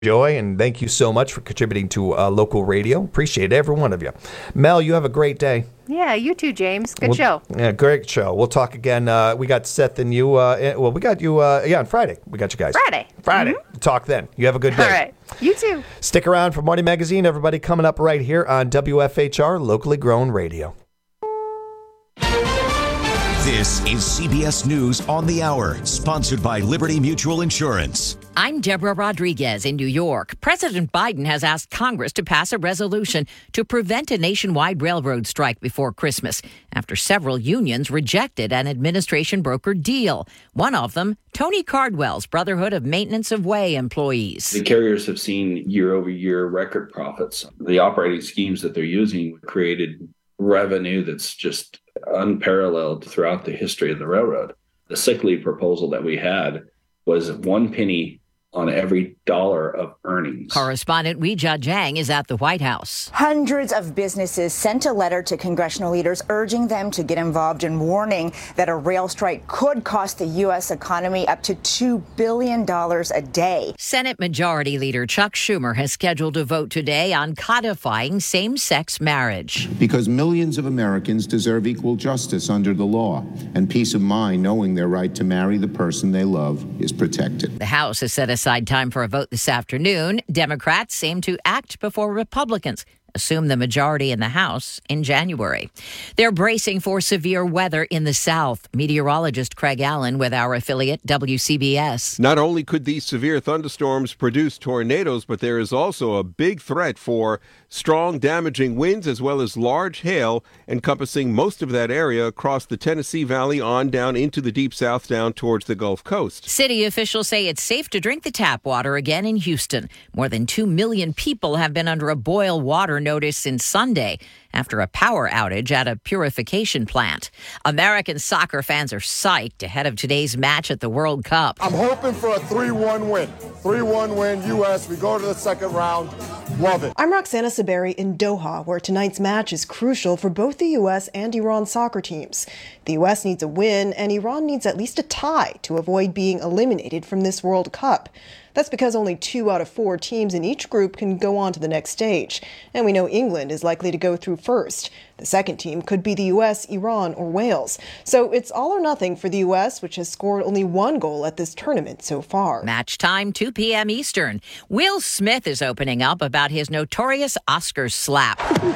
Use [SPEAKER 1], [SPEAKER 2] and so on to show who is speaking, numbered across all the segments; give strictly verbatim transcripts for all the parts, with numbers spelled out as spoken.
[SPEAKER 1] Joy, and thank you so much for contributing to uh, local radio. Appreciate every one of you. Mel, you have a great day.
[SPEAKER 2] Yeah, you too, James. Good
[SPEAKER 1] we'll,
[SPEAKER 2] show.
[SPEAKER 1] Yeah, great show. We'll talk again. Uh, we got Seth and you. Uh, well, we got you, uh, yeah, on Friday. We got you guys.
[SPEAKER 2] Friday.
[SPEAKER 1] Friday.
[SPEAKER 2] Mm-hmm.
[SPEAKER 1] Talk then. You have a good day.
[SPEAKER 2] All right. You too.
[SPEAKER 1] Stick around for Morning Magazine, everybody, coming up right here on W F H R, locally grown radio.
[SPEAKER 3] This is C B S News on the Hour, sponsored by Liberty Mutual Insurance.
[SPEAKER 4] I'm Deborah Rodriguez in New York. President Biden has asked Congress to pass a resolution to prevent a nationwide railroad strike before Christmas after several unions rejected an administration-brokered deal. One of them, Tony Cardwell's Brotherhood of Maintenance of Way employees.
[SPEAKER 5] The carriers have seen year-over-year record profits. The operating schemes that they're using created revenue that's just unparalleled throughout the history of the railroad. The sick leave proposal that we had was one penny on every dollar of earnings.
[SPEAKER 4] Correspondent Weijia Jiang is at the White House.
[SPEAKER 6] Hundreds of businesses sent a letter to congressional leaders urging them to get involved and warning that a rail strike could cost the U S economy up to two billion dollars a day.
[SPEAKER 4] Senate Majority Leader Chuck Schumer has scheduled a vote today on codifying same-sex marriage.
[SPEAKER 7] Because millions of Americans deserve equal justice under the law, and peace of mind knowing their right to marry the person they love is protected.
[SPEAKER 4] The House has set aside time for a vote this afternoon. Democrats aim to act before Republicans assume the majority in the House in January. They're bracing for severe weather in the South. Meteorologist Craig Allen with our affiliate W C B S.
[SPEAKER 8] Not only could these severe thunderstorms produce tornadoes, but there is also a big threat for strong, damaging winds as well as large hail encompassing most of that area across the Tennessee Valley on down into the Deep South down towards the Gulf Coast.
[SPEAKER 4] City officials say it's safe to drink the tap water again in Houston. More than two million people have been under a boil water notice since Sunday after a power outage at a purification plant. American soccer fans are psyched ahead of today's match at the World Cup.
[SPEAKER 9] I'm hoping for a three one win. three one win, U S. We go to the second round. Love it.
[SPEAKER 10] I'm Roxana Saberi in Doha, where tonight's match is crucial for both the U S and Iran soccer teams. The U S needs a win, and Iran needs at least a tie to avoid being eliminated from this World Cup. That's because only two out of four teams in each group can go on to the next stage. And we know England is likely to go through first. The second team could be the U S, Iran, or Wales. So it's all or nothing for the U S, which has scored only one goal at this tournament so far.
[SPEAKER 4] Match time, two p.m. Eastern. Will Smith is opening up about his notorious Oscar slap.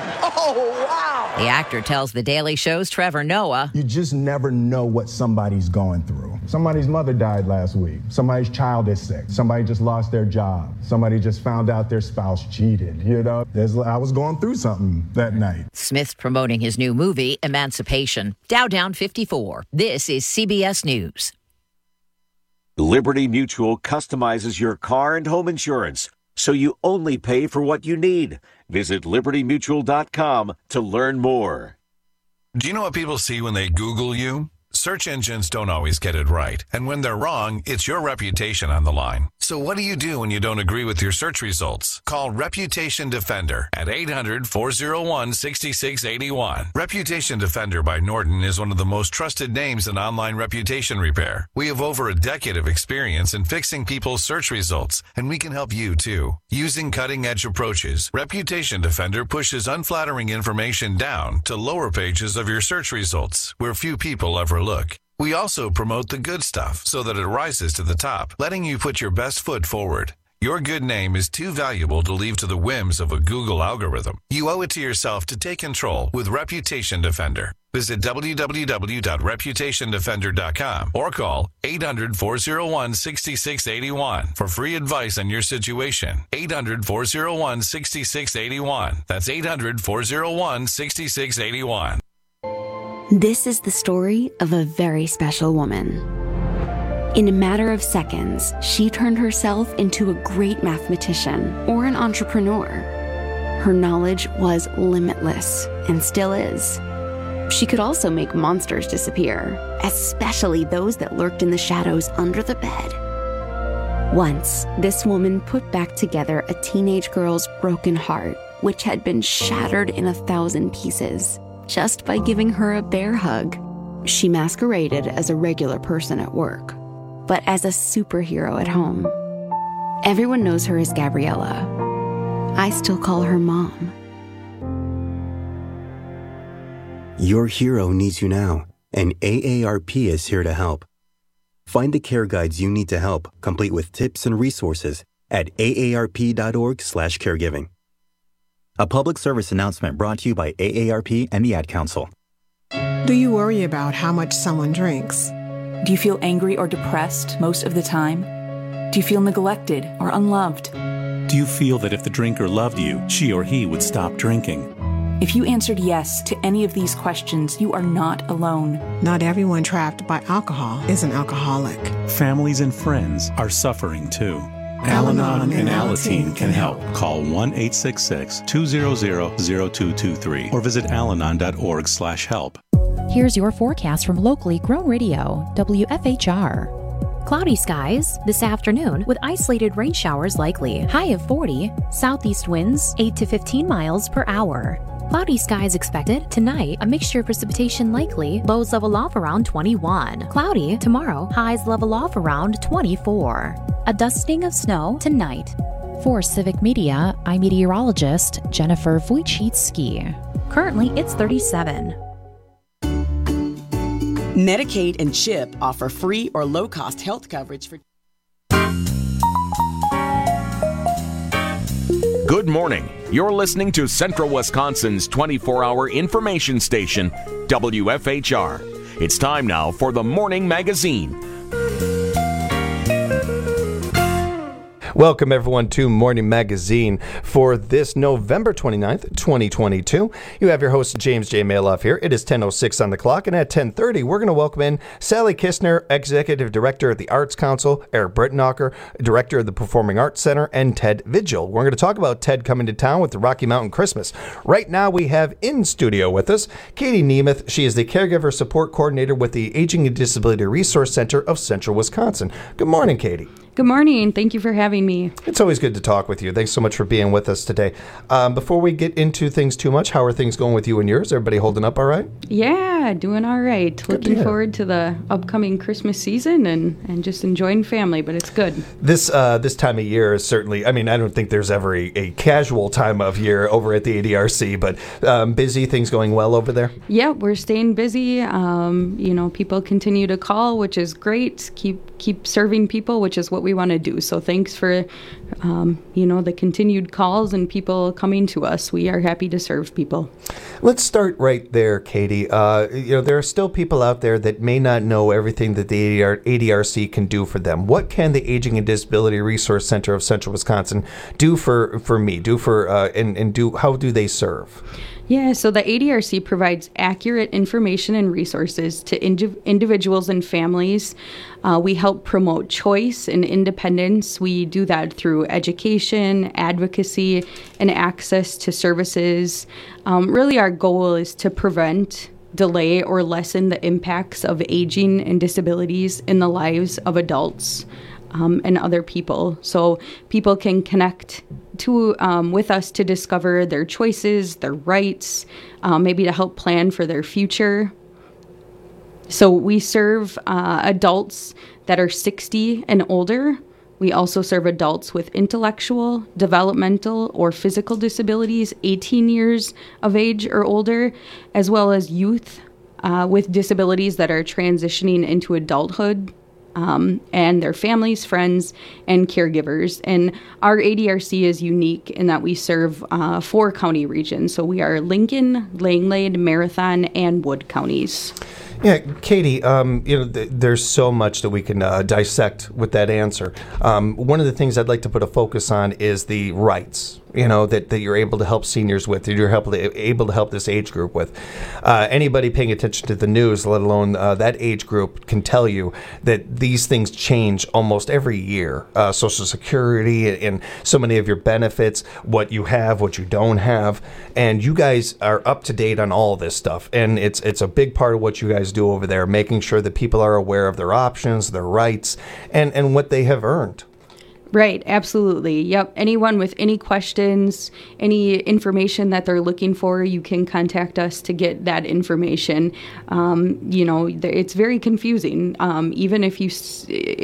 [SPEAKER 9] Oh, wow.
[SPEAKER 4] The actor tells The Daily Show's Trevor Noah,
[SPEAKER 11] "You just never know what somebody's going through. Somebody's mother died last week. Somebody's child is sick. Somebody just lost their job. Somebody just found out their spouse cheated. You know, There's, I was going through something that night."
[SPEAKER 4] Smith's promoting his new movie, Emancipation. Dow down fifty-four. This is C B S News.
[SPEAKER 3] Liberty Mutual customizes your car and home insurance, so you only pay for what you need. Visit liberty mutual dot com to learn more.
[SPEAKER 12] Do you know what people see when they Google you? Search engines don't always get it right. And when they're wrong, it's your reputation on the line. So what do you do when you don't agree with your search results? Call Reputation Defender at eight hundred, four oh one, six six eight one. Reputation Defender by Norton is one of the most trusted names in online reputation repair. We have over a decade of experience in fixing people's search results, and we can help you too. Using cutting-edge approaches, Reputation Defender pushes unflattering information down to lower pages of your search results, where few people ever look. We also promote the good stuff so that it rises to the top, letting you put your best foot forward. Your good name is too valuable to leave to the whims of a Google algorithm. You owe it to yourself to take control with Reputation Defender. Visit w w w dot reputation defender dot com or call eight hundred, four oh one, six six eight one for free advice on your situation. eight hundred, four oh one, six six eight one. That's eight hundred, four oh one, six six eight one.
[SPEAKER 13] This is the story of a very special woman. In a matter of seconds, she turned herself into a great mathematician or an entrepreneur. Her knowledge was limitless and still is. She could also make monsters disappear, especially those that lurked in the shadows under the bed. Once, this woman put back together a teenage girl's broken heart, which had been shattered in a thousand pieces, just by giving her a bear hug. She masqueraded as a regular person at work, but as a superhero at home. Everyone knows her as Gabriella. I still call her Mom.
[SPEAKER 14] Your hero needs you now, and A A R P is here to help. Find the care guides you need to help, complete with tips and resources at A A R P dot org slash caregiving.
[SPEAKER 15] A public service announcement brought to you by A A R P and the Ad Council.
[SPEAKER 16] Do you worry about how much someone drinks?
[SPEAKER 17] Do you feel angry or depressed most of the time? Do you feel neglected or unloved?
[SPEAKER 18] Do you feel that if the drinker loved you, she or he would stop drinking?
[SPEAKER 17] If you answered yes to any of these questions, you are not alone.
[SPEAKER 16] Not everyone trapped by alcohol is an alcoholic.
[SPEAKER 18] Families and friends are suffering too. Al-Anon and Alateen can help. Call one eight six six, two hundred, zero two two three or visit alanon dot org slash help.
[SPEAKER 19] Here's your forecast from locally grown radio, W F H R. Cloudy skies this afternoon with isolated rain showers likely. High of forty. Southeast winds eight to fifteen miles per hour. Cloudy skies expected. Tonight, a mixture of precipitation likely. Lows level off around twenty-one. Cloudy tomorrow. Highs level off around twenty-four. A dusting of snow tonight. For Civic Media, I'm meteorologist Jennifer Wojcicki. Currently, it's thirty-seven.
[SPEAKER 20] Medicaid and CHIP offer free or low-cost health coverage for...
[SPEAKER 21] Good morning. You're listening to Central Wisconsin's twenty-four hour information station, W F H R. It's time now for the Morning Magazine.
[SPEAKER 1] Welcome, everyone, to Morning Magazine for this November twenty-ninth, twenty twenty-two. You have your host, James J. Maloff here. It is ten oh six on the clock, and at ten thirty, we're going to welcome in Sally Kistner, Executive Director of the Arts Council, Eric Brittenocker, Director of the Performing Arts Center, and Ted Vigil. We're going to talk about Ted coming to town with the Rocky Mountain Christmas. Right now, we have in studio with us Katie Nemeth. She is the Caregiver Support Coordinator with the Aging and Disability Resource Center of Central Wisconsin. Good morning, Katie.
[SPEAKER 22] Good morning. Thank you for having me.
[SPEAKER 1] It's always good to talk with you. Thanks so much for being with us today. Um, before we get into things too much, how are things going with you and yours? Everybody holding up all right?
[SPEAKER 22] Yeah, doing all right. Good Looking to forward to the upcoming Christmas season and, and just enjoying family, but it's good.
[SPEAKER 1] This uh, this time of year is certainly, I mean, I don't think there's ever a, a casual time of year over at the A D R C, but um, busy, things going well over there?
[SPEAKER 22] Yeah, we're staying busy. Um, you know, people continue to call, which is great. Keep, keep serving people, which is what we want to do. So thanks for, um, you know, the continued calls and people coming to us. We are happy to serve people.
[SPEAKER 1] Let's start right there, Katie. Uh, you know, there are still people out there that may not know everything that the A D R C can do for them. What can the Aging and Disability Resource Center of Central Wisconsin do for, for me, do for, uh, and, and do, how do they serve?
[SPEAKER 22] Yeah, so the A D R C provides accurate information and resources to indiv- individuals and families. Uh, we help promote choice and independence. We do that through education, advocacy, and access to services. Um, really, our goal is to prevent, delay, or lessen the impacts of aging and disabilities in the lives of adults um, and other people. So people can connect to um, with us to discover their choices, their rights, uh, maybe to help plan for their future. So we serve uh, adults that are sixty and older. We also serve adults with intellectual, developmental, or physical disabilities, eighteen years of age or older, as well as youth uh, with disabilities that are transitioning into adulthood. Um, and their families, friends, and caregivers. And our A D R C is unique in that we serve uh, four county regions. So we are Lincoln, Langlade, Marathon, and Wood counties.
[SPEAKER 1] Yeah, Katie, um, you know, th- there's so much that we can uh, dissect with that answer. Um, one of the things I'd like to put a focus on is the rights, you know, that, that you're able to help seniors with, that you're help, able to help this age group with. Uh, anybody paying attention to the news, let alone uh, that age group, can tell you that these things change almost every year. Uh, Social Security and so many of your benefits, what you have, what you don't have, and you guys are up to date on all this stuff. And it's it's a big part of what you guys do over there, making sure that people are aware of their options, their rights, and, and what they have earned.
[SPEAKER 22] Right, absolutely. Yep. Anyone with any questions, any information that they're looking for, you can contact us to get that information. Um, you know, it's very confusing. Um, even if you, if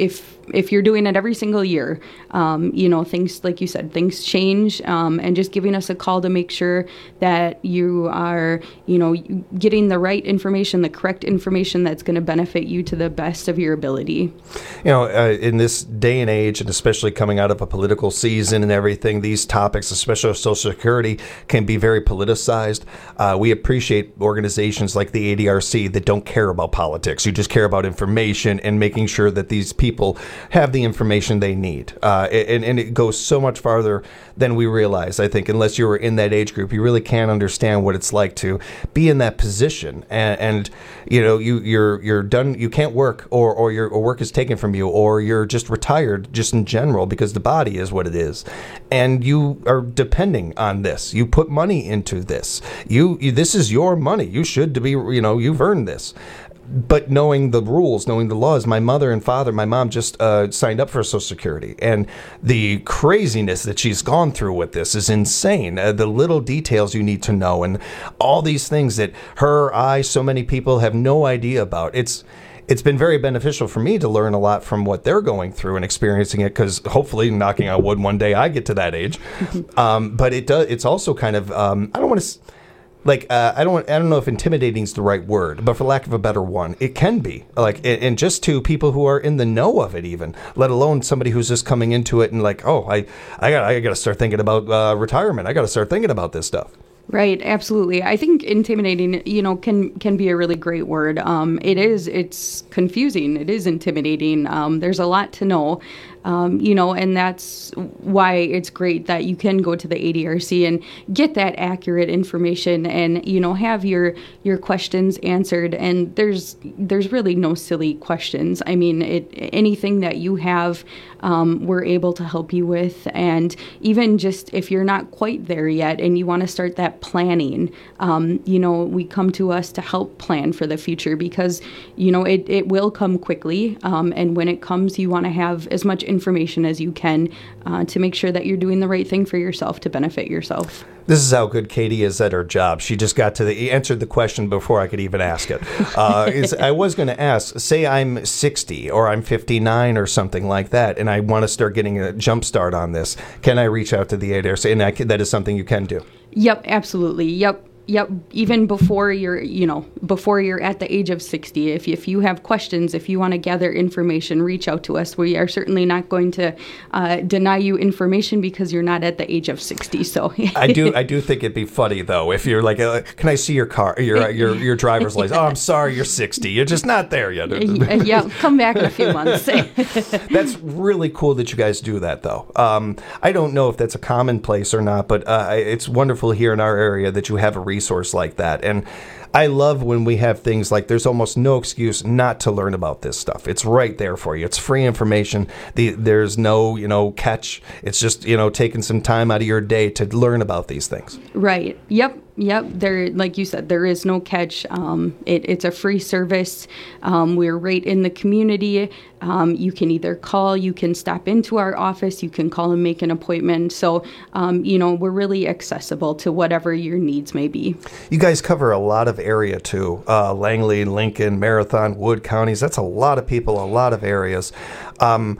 [SPEAKER 22] if you're doing it every single year, um, you know, things, like you said, things change, um, and just giving us a call to make sure that you are, you know, getting the right information, the correct information that's going to benefit you to the best of your ability.
[SPEAKER 1] You know, uh, in this day and age, and especially coming out of a political season and everything, these topics, especially Social Security, can be very politicized. Uh, we appreciate organizations like the A D R C that don't care about politics. You just care about information and making sure that these people have the information they need. Uh, and, and it goes so much farther than we realize, I think. Unless you were in that age group, you really can't understand what it's like to be in that position. And, and you know, you, you're you're done. You can't work, or or your or work is taken from you, or you're just retired, just in general, because the body is what it is, and you are depending on this. You put money into this. You, you this is your money. You should be. You know, you've earned this. But knowing the rules, knowing the laws, my mother and father, my mom just uh, signed up for Social Security. And the craziness that she's gone through with this is insane. Uh, the little details you need to know and all these things that her, I, so many people have no idea about. It's It's been very beneficial for me to learn a lot from what they're going through and experiencing it, because hopefully, knocking on wood, one day I get to that age. um, but it does. It's also kind of, um, I don't want to... Like, uh, I don't I don't know if intimidating is the right word, but for lack of a better one, it can be. Like, and just to people who are in the know of it even, let alone somebody who's just coming into it and like, oh, I, I got I got to start thinking about uh, retirement. I got to start thinking about this stuff.
[SPEAKER 22] Right, absolutely. I think intimidating, you know, can can be a really great word. Um, it is. It's confusing. It is intimidating. Um, there's a lot to know. Um, you know, and that's why it's great that you can go to the A D R C and get that accurate information and, you know, have your your questions answered. And there's there's really no silly questions. I mean, it anything that you have, um, we're able to help you with. And even just if you're not quite there yet and you want to start that planning, um, you know, we come to us to help plan for the future, because, you know, it, it will come quickly. Um, and when it comes, you want to have as much information as you can uh, to make sure that you're doing the right thing for yourself to benefit yourself.
[SPEAKER 1] This is how good Katie is at her job. She just got to the answered the question before I could even ask it. Uh, is, I was going to ask, say I'm sixty or I'm fifty-nine or something like that, and I want to start getting a jump start on this. Can I reach out to the A D R C? And I, that is something you can do.
[SPEAKER 22] Yep, absolutely. Yep. Yep. Even before you're, you know, before you're at the age of sixty, if you, if you have questions, if you want to gather information, reach out to us. We are certainly not going to uh, deny you information because you're not at the age of sixty. So
[SPEAKER 1] I do, I do think it'd be funny though if you're like, uh, can I see your car, your your your driver's license? Oh, I'm sorry, you're sixty. You're just not there yet.
[SPEAKER 22] Yeah, come back in a few months.
[SPEAKER 1] That's really cool that you guys do that though. Um, I don't know if that's a commonplace or not, but uh, it's wonderful here in our area that you have a resource like that. And I love when we have things like there's almost no excuse not to learn about this stuff. It's right there for you. It's free information. The, there's no, you know, catch. It's just, you know, taking some time out of your day to learn about these things.
[SPEAKER 22] Right. Yep. Yep. There, like you said, there is no catch. Um, it, it's a free service. Um, we're right in the community. Um, you can either call, you can stop into our office, you can call and make an appointment. So, um, you know, we're really accessible to whatever your needs may be.
[SPEAKER 1] You guys cover a lot of area too. Uh, Langley, Lincoln, Marathon, Wood counties. That's a lot of people, a lot of areas. Um,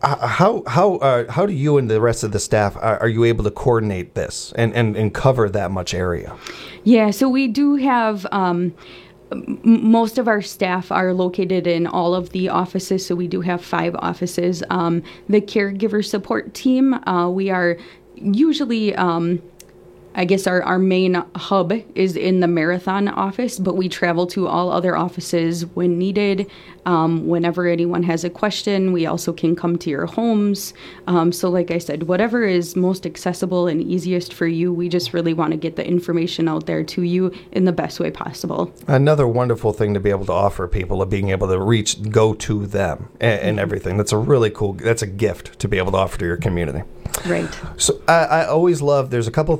[SPEAKER 1] How how uh, how do you and the rest of the staff are, are you able to coordinate this and, and, and cover that much area?
[SPEAKER 22] Yeah, so we do have um, m- most of our staff are located in all of the offices. So we do have five offices. Um, the caregiver support team, uh, we are usually. Um, I guess our, our main hub is in the Marathon office, but we travel to all other offices when needed. Um, whenever anyone has a question, we also can come to your homes. Um, so like I said, whatever is most accessible and easiest for you, we just really want to get the information out there to you in the best way possible.
[SPEAKER 1] Another wonderful thing to be able to offer people of being able to reach, go to them and, and everything. That's a really cool, that's a gift to be able to offer to your community.
[SPEAKER 22] Right.
[SPEAKER 1] So I, I always love, there's a couple things that I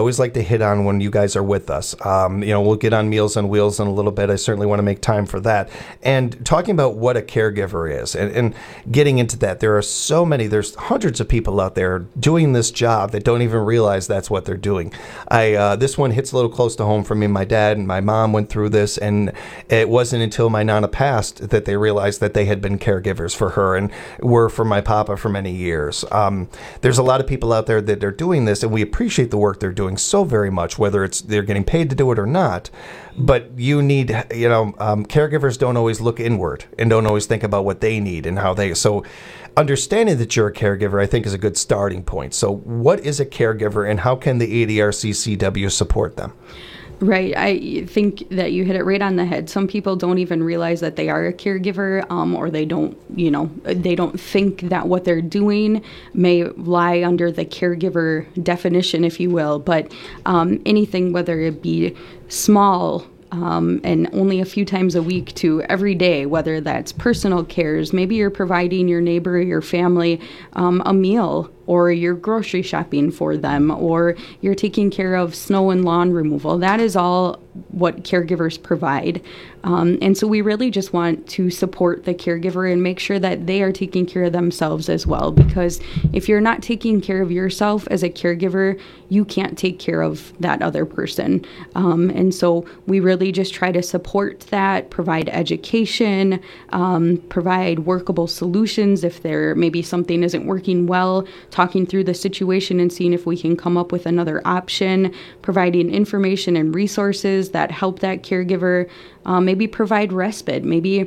[SPEAKER 1] always like to hit on when you guys are with us. Um, you know, we'll get on Meals on Wheels in a little bit. I certainly want to make time for that. And talking about what a caregiver is and, and getting into that, there are so many, there's hundreds of people out there doing this job that don't even realize that's what they're doing. I uh, this one hits a little close to home for me. My dad and my mom went through this, and it wasn't until my Nana passed that they realized that they had been caregivers for her and were for my papa for many years. Um, there's a lot of people out there that are doing this, and we appreciate the work they're doing so very much, whether it's they're getting paid to do it or not. But you need, you know, um, caregivers don't always look inward and don't always think about what they need and how they, so understanding that you're a caregiver, I think, is a good starting point. So what is a caregiver, and how can the A D R C C W support them?
[SPEAKER 22] Right. I think that you hit it right on the head. Some people don't even realize that they are a caregiver, um, or they don't, you know, they don't think that what they're doing may lie under the caregiver definition, if you will. But um, anything, whether it be small Um, and only a few times a week to every day, whether that's personal cares, maybe you're providing your neighbor or your family um, a meal, or you're grocery shopping for them, or you're taking care of snow and lawn removal. That is all what caregivers provide. Um, and so we really just want to support the caregiver and make sure that they are taking care of themselves as well. Because if you're not taking care of yourself as a caregiver, you can't take care of that other person. Um, and so we really just try to support that, provide education, um, provide workable solutions if there maybe something isn't working well, talking through the situation and seeing if we can come up with another option, providing information and resources that help that caregiver, uh, maybe provide respite, maybe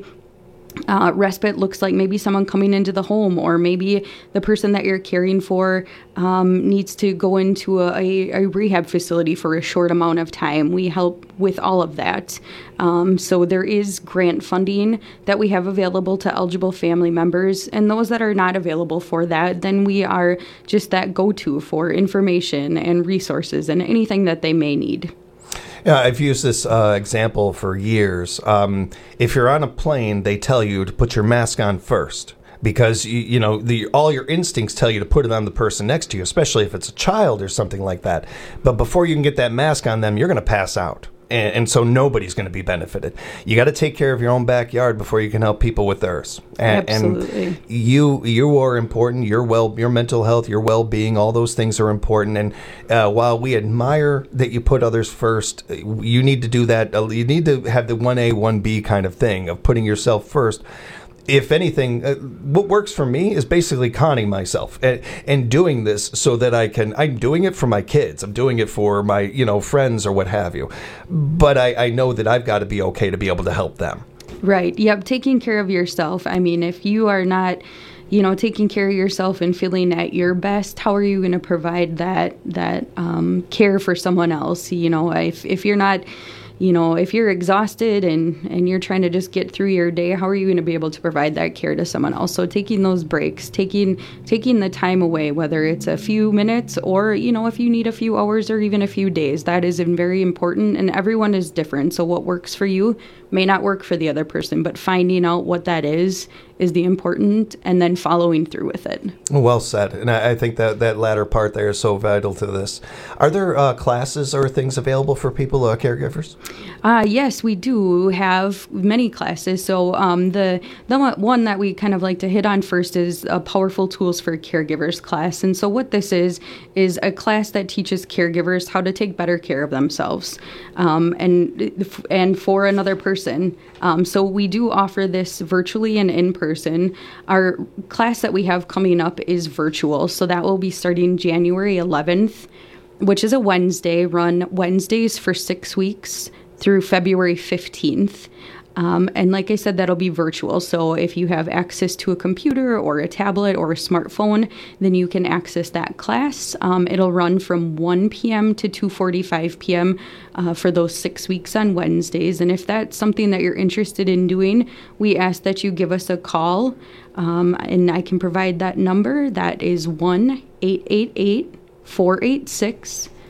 [SPEAKER 22] Uh, respite looks like maybe someone coming into the home, or maybe the person that you're caring for um, needs to go into a, a, a rehab facility for a short amount of time. We help with all of that. Um, so there is grant funding that we have available to eligible family members, and those that are not available for that, then we are just that go-to for information and resources and anything that they may need.
[SPEAKER 1] Yeah, I've used this uh, example for years. Um, if you're on a plane, they tell you to put your mask on first, because you, you know the, all your instincts tell you to put it on the person next to you, especially if it's a child or something like that. But before you can get that mask on them, you're going to pass out. And, and so nobody's going to be benefited. You got to take care of your own backyard before you can help people with theirs. And,
[SPEAKER 22] Absolutely.
[SPEAKER 1] And you you are important. Your well, your mental health, your well-being, all those things are important. And uh, while we admire that you put others first, you need to do that. You need to have the one A, one B kind of thing of putting yourself first. If anything, uh, what works for me is basically conning myself and, and doing this so that I can, I'm doing it for my kids. I'm doing it for my, you know, friends or what have you. But I, I know that I've got to be okay to be able to help them.
[SPEAKER 22] Right. Yep. Taking care of yourself. I mean, if you are not, you know, taking care of yourself and feeling at your best, how are you going to provide that, that um, care for someone else? You know, if, if you're not, you know, if you're exhausted and, and you're trying to just get through your day, how are you going to be able to provide that care to someone else? So taking those breaks, taking taking the time away, whether it's a few minutes or, you know, if you need a few hours or even a few days, that is very important. And everyone is different. So what works for you may not work for the other person, but finding out what that is is the important, and then following through with it.
[SPEAKER 1] Well said. And I, I think that that latter part there is so vital to this. Are there uh, classes or things available for people, uh, caregivers?
[SPEAKER 22] Uh, yes, we do have many classes. So um, the, the one that we kind of like to hit on first is a Powerful Tools for Caregivers class. And so what this is, is a class that teaches caregivers how to take better care of themselves um, and, and for another person. Um, so we do offer this virtually and in person. Our class that we have coming up is virtual. So that will be starting January eleventh, which is a Wednesday, run Wednesdays for six weeks through February fifteenth. Um, and like I said, that'll be virtual. So if you have access to a computer or a tablet or a smartphone, then you can access that class. Um, it'll run from one p.m. to two forty-five p.m. Uh, for those six weeks on Wednesdays. And if that's something that you're interested in doing, we ask that you give us a call. Um, and I can provide that number. That is one eight eight eight, four eight six,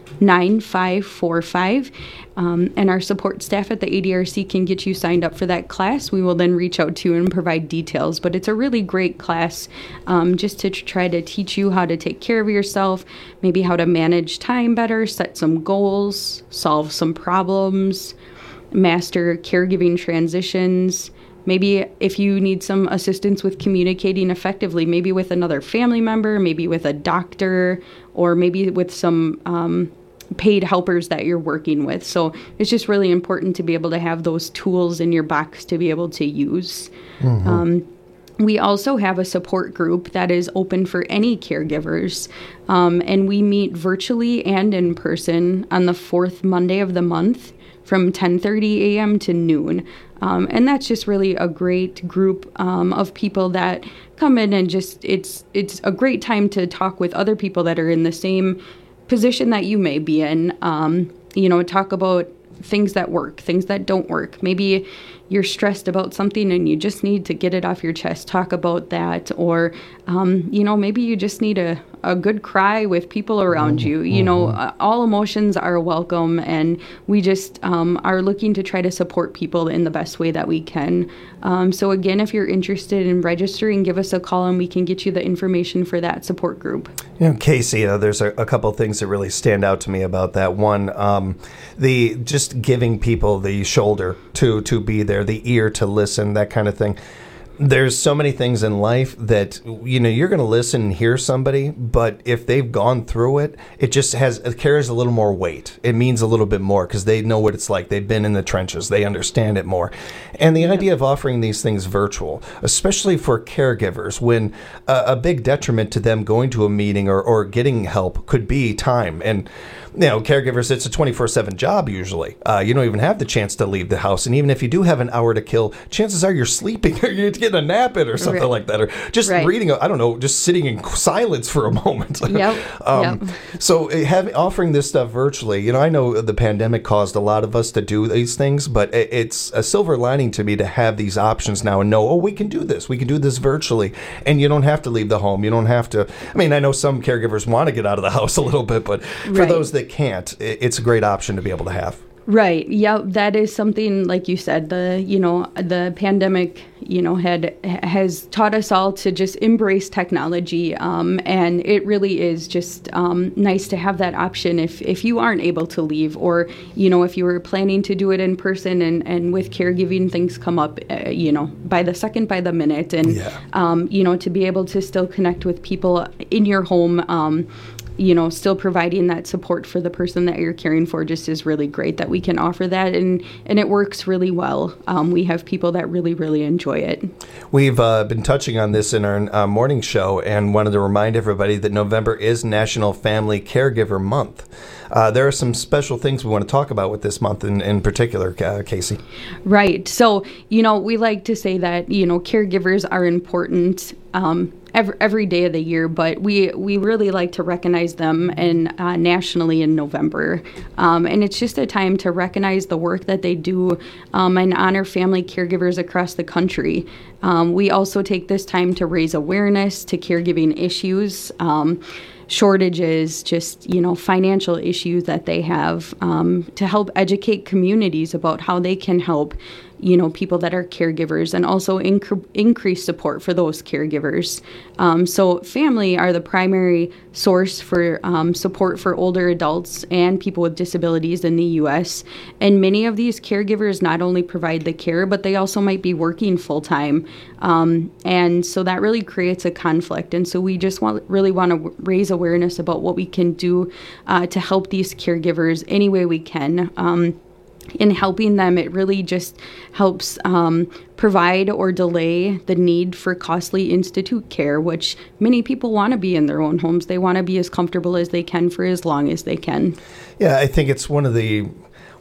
[SPEAKER 22] nine five four five. Um, and our support staff at the A D R C can get you signed up for that class. We will then reach out to you and provide details. But it's a really great class um, just to try to teach you how to take care of yourself, maybe how to manage time better, set some goals, solve some problems, master caregiving transitions. Maybe if you need some assistance with communicating effectively, maybe with another family member, maybe with a doctor, or maybe with some um, paid helpers that you're working with. So it's just really important to be able to have those tools in your box to be able to use. Mm-hmm. Um, we also have a support group that is open for any caregivers, um, and we meet virtually and in person on the fourth Monday of the month from ten thirty a.m. to noon. Um, and that's just really a great group um, of people that come in and just, it's it's a great time to talk with other people that are in the same position that you may be in. Um, you know, talk about things that work, things that don't work. Maybe you're stressed about something and you just need to get it off your chest. Talk about that. Or, um, you know, maybe you just need a, a good cry with people around you. You know, uh, all emotions are welcome, and we just um, are looking to try to support people in the best way that we can. Um, so again, if you're interested in registering, give us a call and we can get you the information for that support group.
[SPEAKER 1] You know, Casey, uh, there's a, a couple of things that really stand out to me about that. One, um, the just giving people the shoulder to to be there, the ear to listen, that kind of thing. There's so many things in life that, you know, you're going to listen and hear somebody, but if they've gone through it, it just has, it carries a little more weight. It means a little bit more because they know what it's like. They've been in the trenches. They understand it more. And the yeah. idea of offering these things virtual, especially for caregivers, when uh, a big detriment to them going to a meeting or, or getting help could be time. And, you know, caregivers, it's a twenty-four seven job usually. Uh, you don't even have the chance to leave the house. And even if you do have an hour to kill, chances are you're sleeping or you're getting a nap in or something right. like that. Or just right. reading, I don't know, just sitting in silence for a moment.
[SPEAKER 22] Yep.
[SPEAKER 1] um,
[SPEAKER 22] yep.
[SPEAKER 1] So having, offering this stuff virtually, you know, I know the pandemic caused a lot of us to do these things, but it's a silver lining to me to have these options now and know, oh, we can do this. We can do this virtually. And you don't have to leave the home. You don't have to. I mean, I know some caregivers want to get out of the house a little bit, but for right. those that can't, it's a great option to be able to have.
[SPEAKER 22] Right. Yeah, that is something, like you said, the, you know, the pandemic, you know, had, has taught us all to just embrace technology. Um, and it really is just um, nice to have that option if, if you aren't able to leave, or, you know, if you were planning to do it in person and, and with caregiving, things come up, uh, you know, by the second, by the minute. And, yeah. um, you know, to be able to still connect with people in your home, um, you know, still providing that support for the person that you're caring for just is really great that we can offer that. And, and it works really well. Um, we have people that really, really enjoy it.
[SPEAKER 1] We've uh, been touching on this in our uh, morning show and wanted to remind everybody that November is National Family Caregiver Month. Uh, there are some special things we want to talk about with this month in, in particular, uh, Casey. Right.
[SPEAKER 22] So, you know, we like to say that, you know, caregivers are important um, every, every day of the year, but we, we really like to recognize them and uh, nationally in November. Um, and it's just a time to recognize the work that they do um, and honor family caregivers across the country. Um, we also take this time to raise awareness to caregiving issues, um, shortages, just, you know, financial issues that they have, um, to help educate communities about how they can help, you know, people that are caregivers, and also inc- increase support for those caregivers. Um, so family are the primary source for um, support for older adults and people with disabilities in the U S. And many of these caregivers not only provide the care, but they also might be working full time. Um, and so that really creates a conflict. And so we just want, really want to w- raise awareness about what we can do uh, to help these caregivers any way we can. Um, In helping them, it really just helps um, provide or delay the need for costly institute care, which many people want to be in their own homes. They want to be as comfortable as they can for as long as they can.
[SPEAKER 1] Yeah, I think it's one of the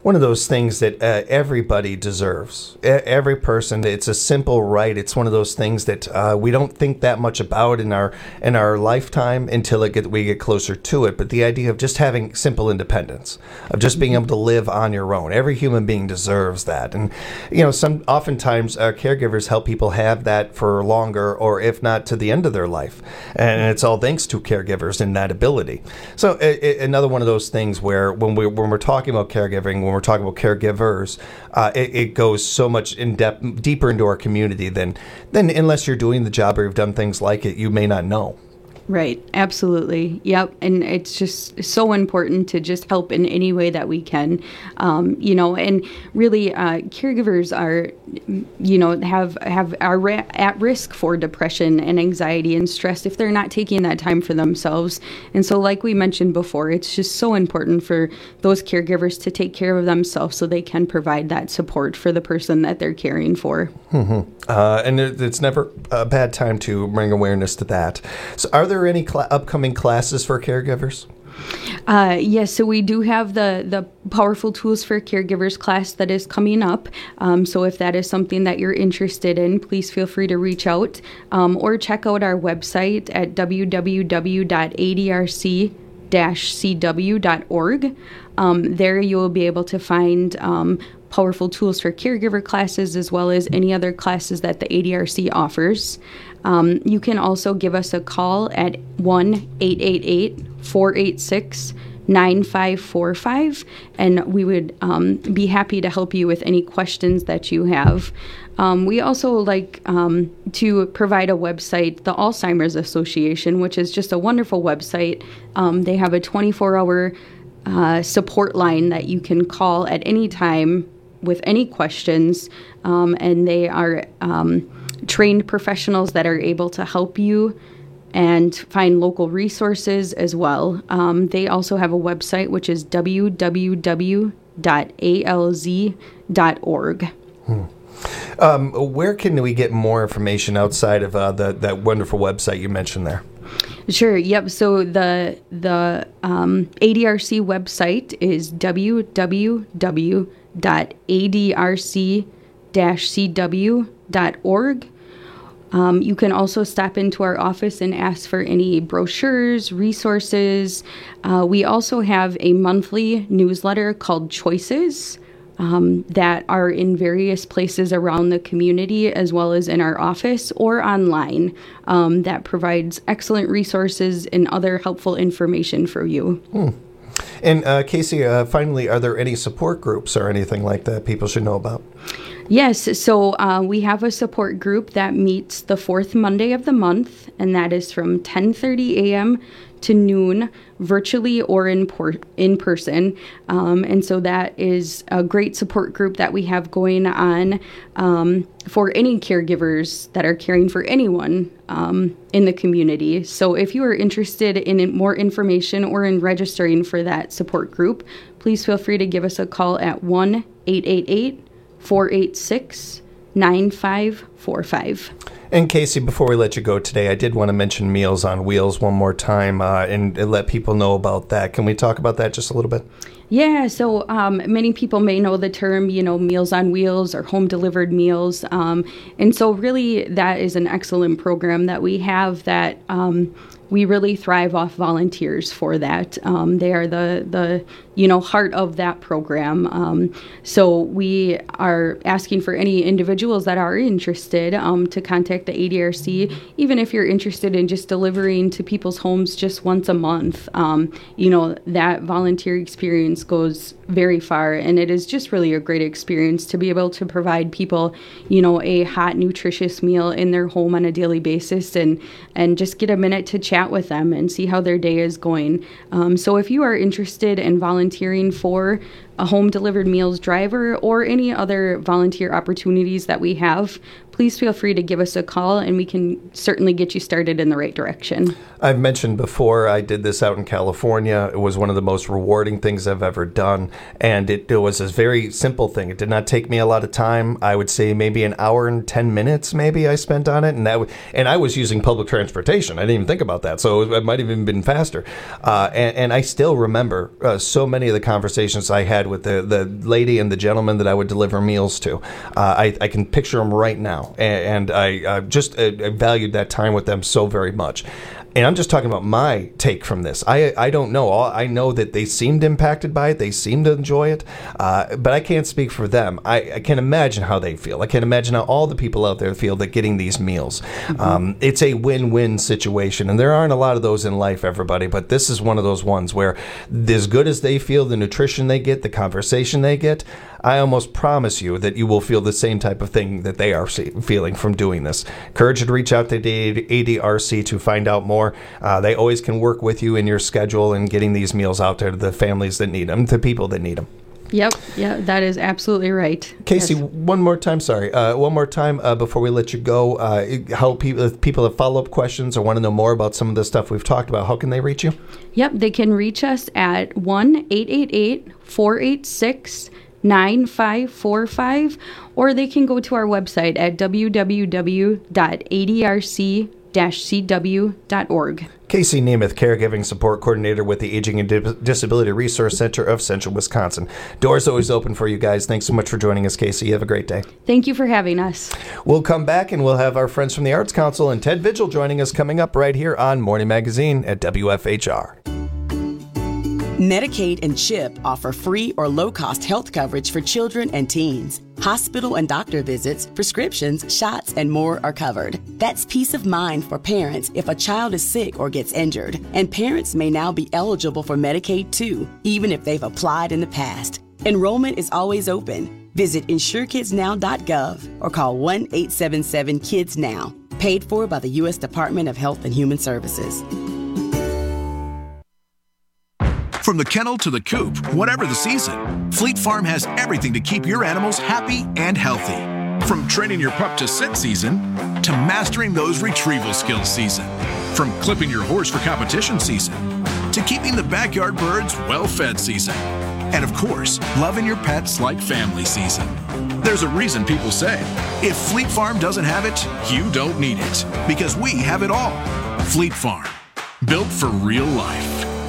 [SPEAKER 1] one of those things that uh, everybody deserves. E- every person, it's a simple right. It's one of those things that uh, we don't think that much about in our in our lifetime until it get, we get closer to it. But the idea of just having simple independence, of just being able to live on your own. Every human being deserves that. And, you know, some oftentimes uh, caregivers help people have that for longer, or if not to the end of their life. And it's all thanks to caregivers and that ability. So it, it, another one of those things where when, we, when we're talking about caregiving, when we're talking about caregivers, uh, it, it goes so much in depth, deeper into our community than, than unless you're doing the job or you've done things like it, you may not know.
[SPEAKER 22] Right. Absolutely. Yep. And it's just so important to just help in any way that we can, um, you know, and really uh, caregivers are, you know, have, have are ra- at risk for depression and anxiety and stress if they're not taking that time for themselves. And so like we mentioned before, it's just so important for those caregivers to take care of themselves so they can provide that support for the person that they're caring for.
[SPEAKER 1] Mm-hmm. Uh, and it, it's never a bad time to bring awareness to that. So are there any cl- upcoming classes for caregivers?
[SPEAKER 22] Uh, yes, so we do have the, the Powerful Tools for Caregivers class that is coming up. Um, so if that is something that you're interested in, please feel free to reach out um, or check out our website at w w w dot a d r c dash c w dot org. Um, there you will be able to find um, Powerful Tools for Caregiver classes as well as any other classes that the A D R C offers. Um, you can also give us a call at one eight eight eight, four eight six, nine five four five, and we would um, be happy to help you with any questions that you have. Um, we also like um, to provide a website, the Alzheimer's Association, which is just a wonderful website. Um, they have a twenty-four hour uh, support line that you can call at any time with any questions, um, and they are um, trained professionals that are able to help you and find local resources as well. Um, they also have a website, which is w w w dot a l z dot org.
[SPEAKER 1] Hmm. Um, where can we get more information outside of uh, the, that wonderful website you mentioned there?
[SPEAKER 22] Sure. Yep. So the the um, A D R C website is w w w dot a d r c dash c w dot org. Um, you can also stop into our office and ask for any brochures, resources. Uh, we also have a monthly newsletter called Choices um, that are in various places around the community as well as in our office or online um, that provides excellent resources and other helpful information for you.
[SPEAKER 1] Hmm. And uh, Casey, uh, finally, are there any support groups or anything like that people should know about?
[SPEAKER 22] Yes, so uh, we have a support group that meets the fourth Monday of the month, and that is from ten thirty a.m. to noon, virtually or in por- in person. Um, and so that is a great support group that we have going on um, for any caregivers that are caring for anyone um, in the community. So if you are interested in more information or in registering for that support group, please feel free to give us a call at one eight eight eight, four eight six, nine five four five.
[SPEAKER 1] And Casey, before we let you go today, I did want to mention Meals on Wheels one more time uh, and, and let people know about that. Can we talk about that just a little bit?
[SPEAKER 22] Yeah, so um, many people may know the term, you know, Meals on Wheels or home delivered meals. Um, and so really that is an excellent program that we have that um, we really thrive off volunteers for that. Um, they are the, the, you know, heart of that program. Um, so we are asking for any individuals that are interested um, to contact the A D R C, even if you're interested in just delivering to people's homes just once a month. Um, you know, that volunteer experience goes very far, and it is just really a great experience to be able to provide people, you know, a hot, nutritious meal in their home on a daily basis, and and just get a minute to chat with them and see how their day is going. Um, so if you are interested in volunteering for a home delivered meals driver or any other volunteer opportunities that we have, please feel free to give us a call and we can certainly get you started in the right direction.
[SPEAKER 1] I've mentioned before, I did this out in California. It was one of the most rewarding things I've ever done. And it, it was a very simple thing. It did not take me a lot of time. I would say maybe an hour and ten minutes maybe I spent on it. And that w- and I was using public transportation. I didn't even think about that. So it, it might have even been faster. Uh, and, and I still remember uh, so many of the conversations I had had with the, the lady and the gentleman that I would deliver meals to. Uh, I, I can picture them right now, and, and I uh, just uh, I valued that time with them so very much. And I'm just talking about my take from this. I I don't know. All, I know that they seemed impacted by it. They seemed to enjoy it. Uh, but I can't speak for them. I, I can imagine how they feel. I can imagine how all the people out there feel that getting these meals. Mm-hmm. Um, it's a win-win situation. And there aren't a lot of those in life, everybody. But this is one of those ones where as good as they feel, the nutrition they get, the conversation they get, I almost promise you that you will feel the same type of thing that they are feeling from doing this. Encourage you to reach out to the A D R C to find out more. Uh, they always can work with you in your schedule and getting these meals out there to the families that need them, to people that need them.
[SPEAKER 22] Yep, yeah, that is absolutely right.
[SPEAKER 1] Casey,
[SPEAKER 22] yes.
[SPEAKER 1] one more time, sorry, uh, one more time uh, before we let you go, uh, how people, if people have follow-up questions or want to know more about some of the stuff we've talked about, how can they reach you?
[SPEAKER 22] Yep, they can reach us at one eight eight eight, four eight six, nine five four five, or they can go to our website at w w w dot a d r c dash c w dot org.
[SPEAKER 1] Casey Nemeth, Caregiving Support Coordinator with the Aging and Di- Disability Resource Center of Central Wisconsin. Doors always open for you guys. Thanks so much for joining us, Casey. Have a great day.
[SPEAKER 22] Thank you for having us.
[SPEAKER 1] We'll come back and we'll have our friends from the Arts Council and Ted Vigil joining us coming up right here on Morning Magazine at W F H R.
[SPEAKER 20] Medicaid and CHIP offer free or low-cost health coverage for children and teens. Hospital and doctor visits, prescriptions, shots, and more are covered. That's peace of mind for parents if a child is sick or gets injured. And parents may now be eligible for Medicaid too, even if they've applied in the past. Enrollment is always open. Visit insure kids now dot gov or call one eight seven seven kids now. Paid for by the U S Department of Health and Human Services.
[SPEAKER 2] From the kennel to the coop, whatever the season, Fleet Farm has everything to keep your animals happy and healthy. From training your pup to sit season, to mastering those retrieval skills season. From clipping your horse for competition season, to keeping the backyard birds well-fed season. And of course, loving your pets like family season. There's a reason people say, if Fleet Farm doesn't have it, you don't need it. Because we have it all. Fleet Farm, built for real life.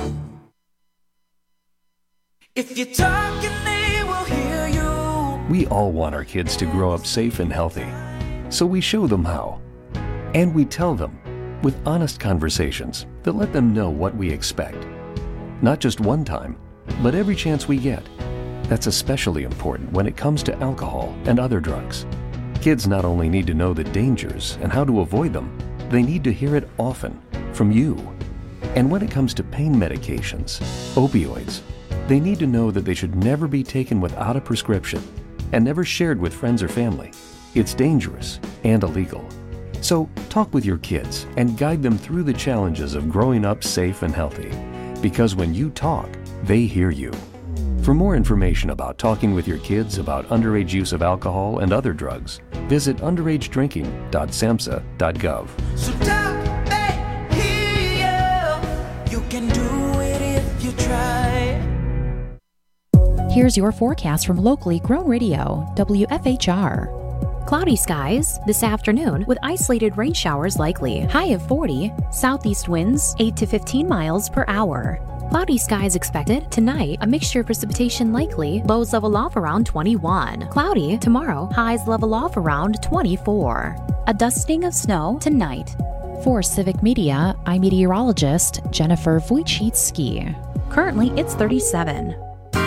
[SPEAKER 5] If you're talking, they will hear you.
[SPEAKER 23] We all want our kids to grow up safe and healthy, so we show them how. And we tell them with honest conversations that let them know what we expect. Not just one time, but every chance we get. That's especially important when it comes to alcohol and other drugs. Kids not only need to know the dangers and how to avoid them, they need to hear it often from you. And when it comes to pain medications, opioids, they need to know that they should never be taken without a prescription and never shared with friends or family. It's dangerous and illegal. So talk with your kids and guide them through the challenges of growing up safe and healthy. Because when you talk, they hear you. For more information about talking with your kids about underage use of alcohol and other drugs, visit underage drinking dot samhsa dot gov.
[SPEAKER 5] So talk, they hear you. You can do it if you try.
[SPEAKER 19] Here's your forecast from locally grown radio, W F H R. Cloudy skies this afternoon with isolated rain showers likely. High of forty, southeast winds eight to fifteen miles per hour. Cloudy skies expected tonight, a mixture of precipitation likely, lows level off around twenty-one. Cloudy tomorrow, highs level off around twenty-four. A dusting of snow tonight. For Civic Media, I'm meteorologist Jennifer Wojcicki. Currently, it's thirty-seven.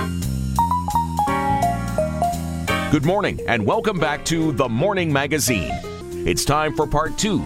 [SPEAKER 21] Good morning and welcome back to The Morning Magazine. It's time for part two.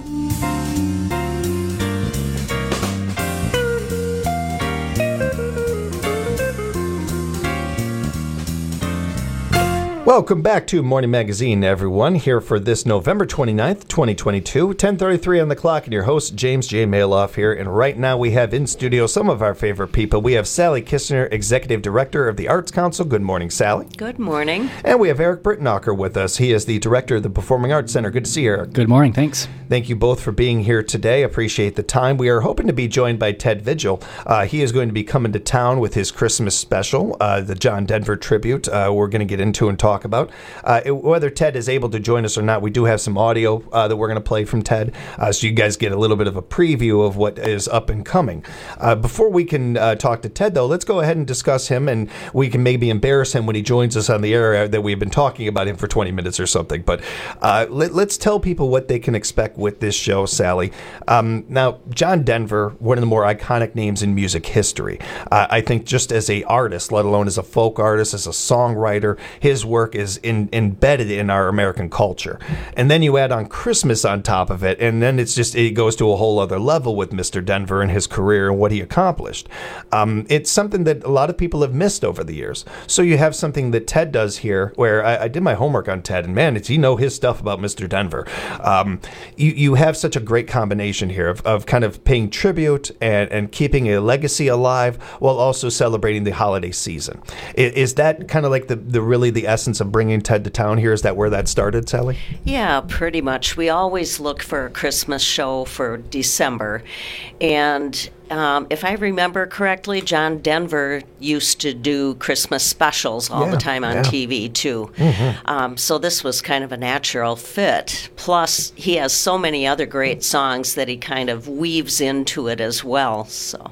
[SPEAKER 1] Welcome back to Morning Magazine, everyone. Here for this November twenty-ninth, twenty twenty-two, ten thirty-three on the clock, and your host, James J. Maloff here. And right now we have in studio some of our favorite people. We have Sally Kistner, Executive Director of the Arts Council. Good morning, Sally.
[SPEAKER 24] Good morning.
[SPEAKER 1] And we have Eric Brittenacher with us. He is the Director of the Performing Arts Center. Good to see you, Eric.
[SPEAKER 25] Good morning. Thanks.
[SPEAKER 1] Thank you both for being here today. Appreciate the time. We are hoping to be joined by Ted Vigil. Uh, he is going to be coming to town with his Christmas special, uh, the John Denver tribute. Uh, we're going to get into and talk talk about. Uh, it, whether Ted is able to join us or not, we do have some audio uh, that we're going to play from Ted, uh, so you guys get a little bit of a preview of what is up and coming. Uh, before we can uh, talk to Ted, though, let's go ahead and discuss him, and we can maybe embarrass him when he joins us on the air that we've been talking about him for twenty minutes or something. But uh, let, let's tell people what they can expect with this show, Sally. Um, now, John Denver, one of the more iconic names in music history. Uh, I think just as a artist, let alone as a folk artist, as a songwriter, his work is in, embedded in our American culture. And then you add on Christmas on top of it, and then it's just it goes to a whole other level with Mister Denver and his career and what he accomplished. Um, it's something that a lot of people have missed over the years. So you have something that Ted does here, where I, I did my homework on Ted, and man, it's you know his stuff about Mister Denver. Um, you you have such a great combination here of, of kind of paying tribute and, and keeping a legacy alive while also celebrating the holiday season. Is, is that kind of like the, the really the essence of bringing Ted to town here? Is that where that started, Sally?
[SPEAKER 6] Yeah, pretty much. We always look for a Christmas show for December. And um, if I remember correctly, John Denver used to do Christmas specials all
[SPEAKER 7] Yeah,
[SPEAKER 6] the time on
[SPEAKER 7] yeah.
[SPEAKER 6] T V, too.
[SPEAKER 7] Mhm.
[SPEAKER 6] Um, so this was kind of a natural fit. Plus, he has so many other great songs that he kind of weaves into it as well. So.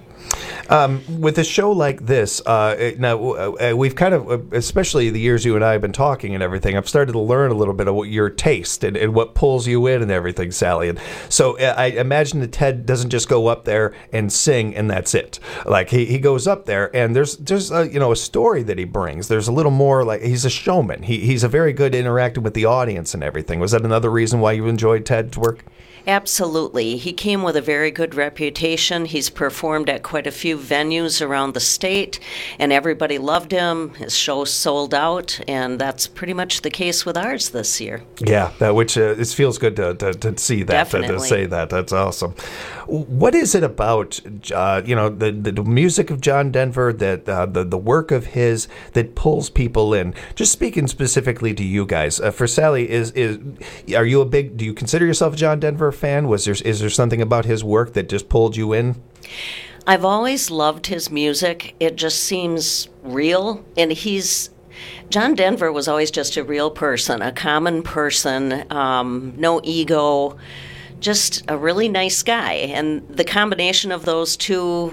[SPEAKER 1] Um, with a show like this, uh, it- now uh, we've kind of, uh, especially the years you and I have been talking and everything, I've started to learn a little bit of what your taste and, and what pulls you in and everything, Sally. And so uh, I imagine that Ted doesn't just go up there and sing and that's it. Like he, he goes up there and there's there's a, you know a story that he brings. There's a little more like he's a showman. He he's a very good interacting with the audience and everything. Was that another reason why you enjoyed Ted's work?
[SPEAKER 6] Absolutely. He came with a very good reputation. He's performed at quite a few venues around the state, and everybody loved him. His show sold out, and that's pretty much the case with ours this year.
[SPEAKER 1] Yeah, that which uh, it feels good to, to, to see that, to, to
[SPEAKER 6] Definitely.
[SPEAKER 1] say that. That's awesome. What is it about, uh, you know, the, the music of John Denver, that uh, the the work of his that pulls people in? Just speaking specifically to you guys, uh, for Sally, is is are you a big? Do you consider yourself a John Denver fan? Was there is there something about his work that just pulled you in?
[SPEAKER 6] I've always loved his music. It just seems real, and he's John Denver was always just a real person, a common person, um, no ego, just a really nice guy. And the combination of those two,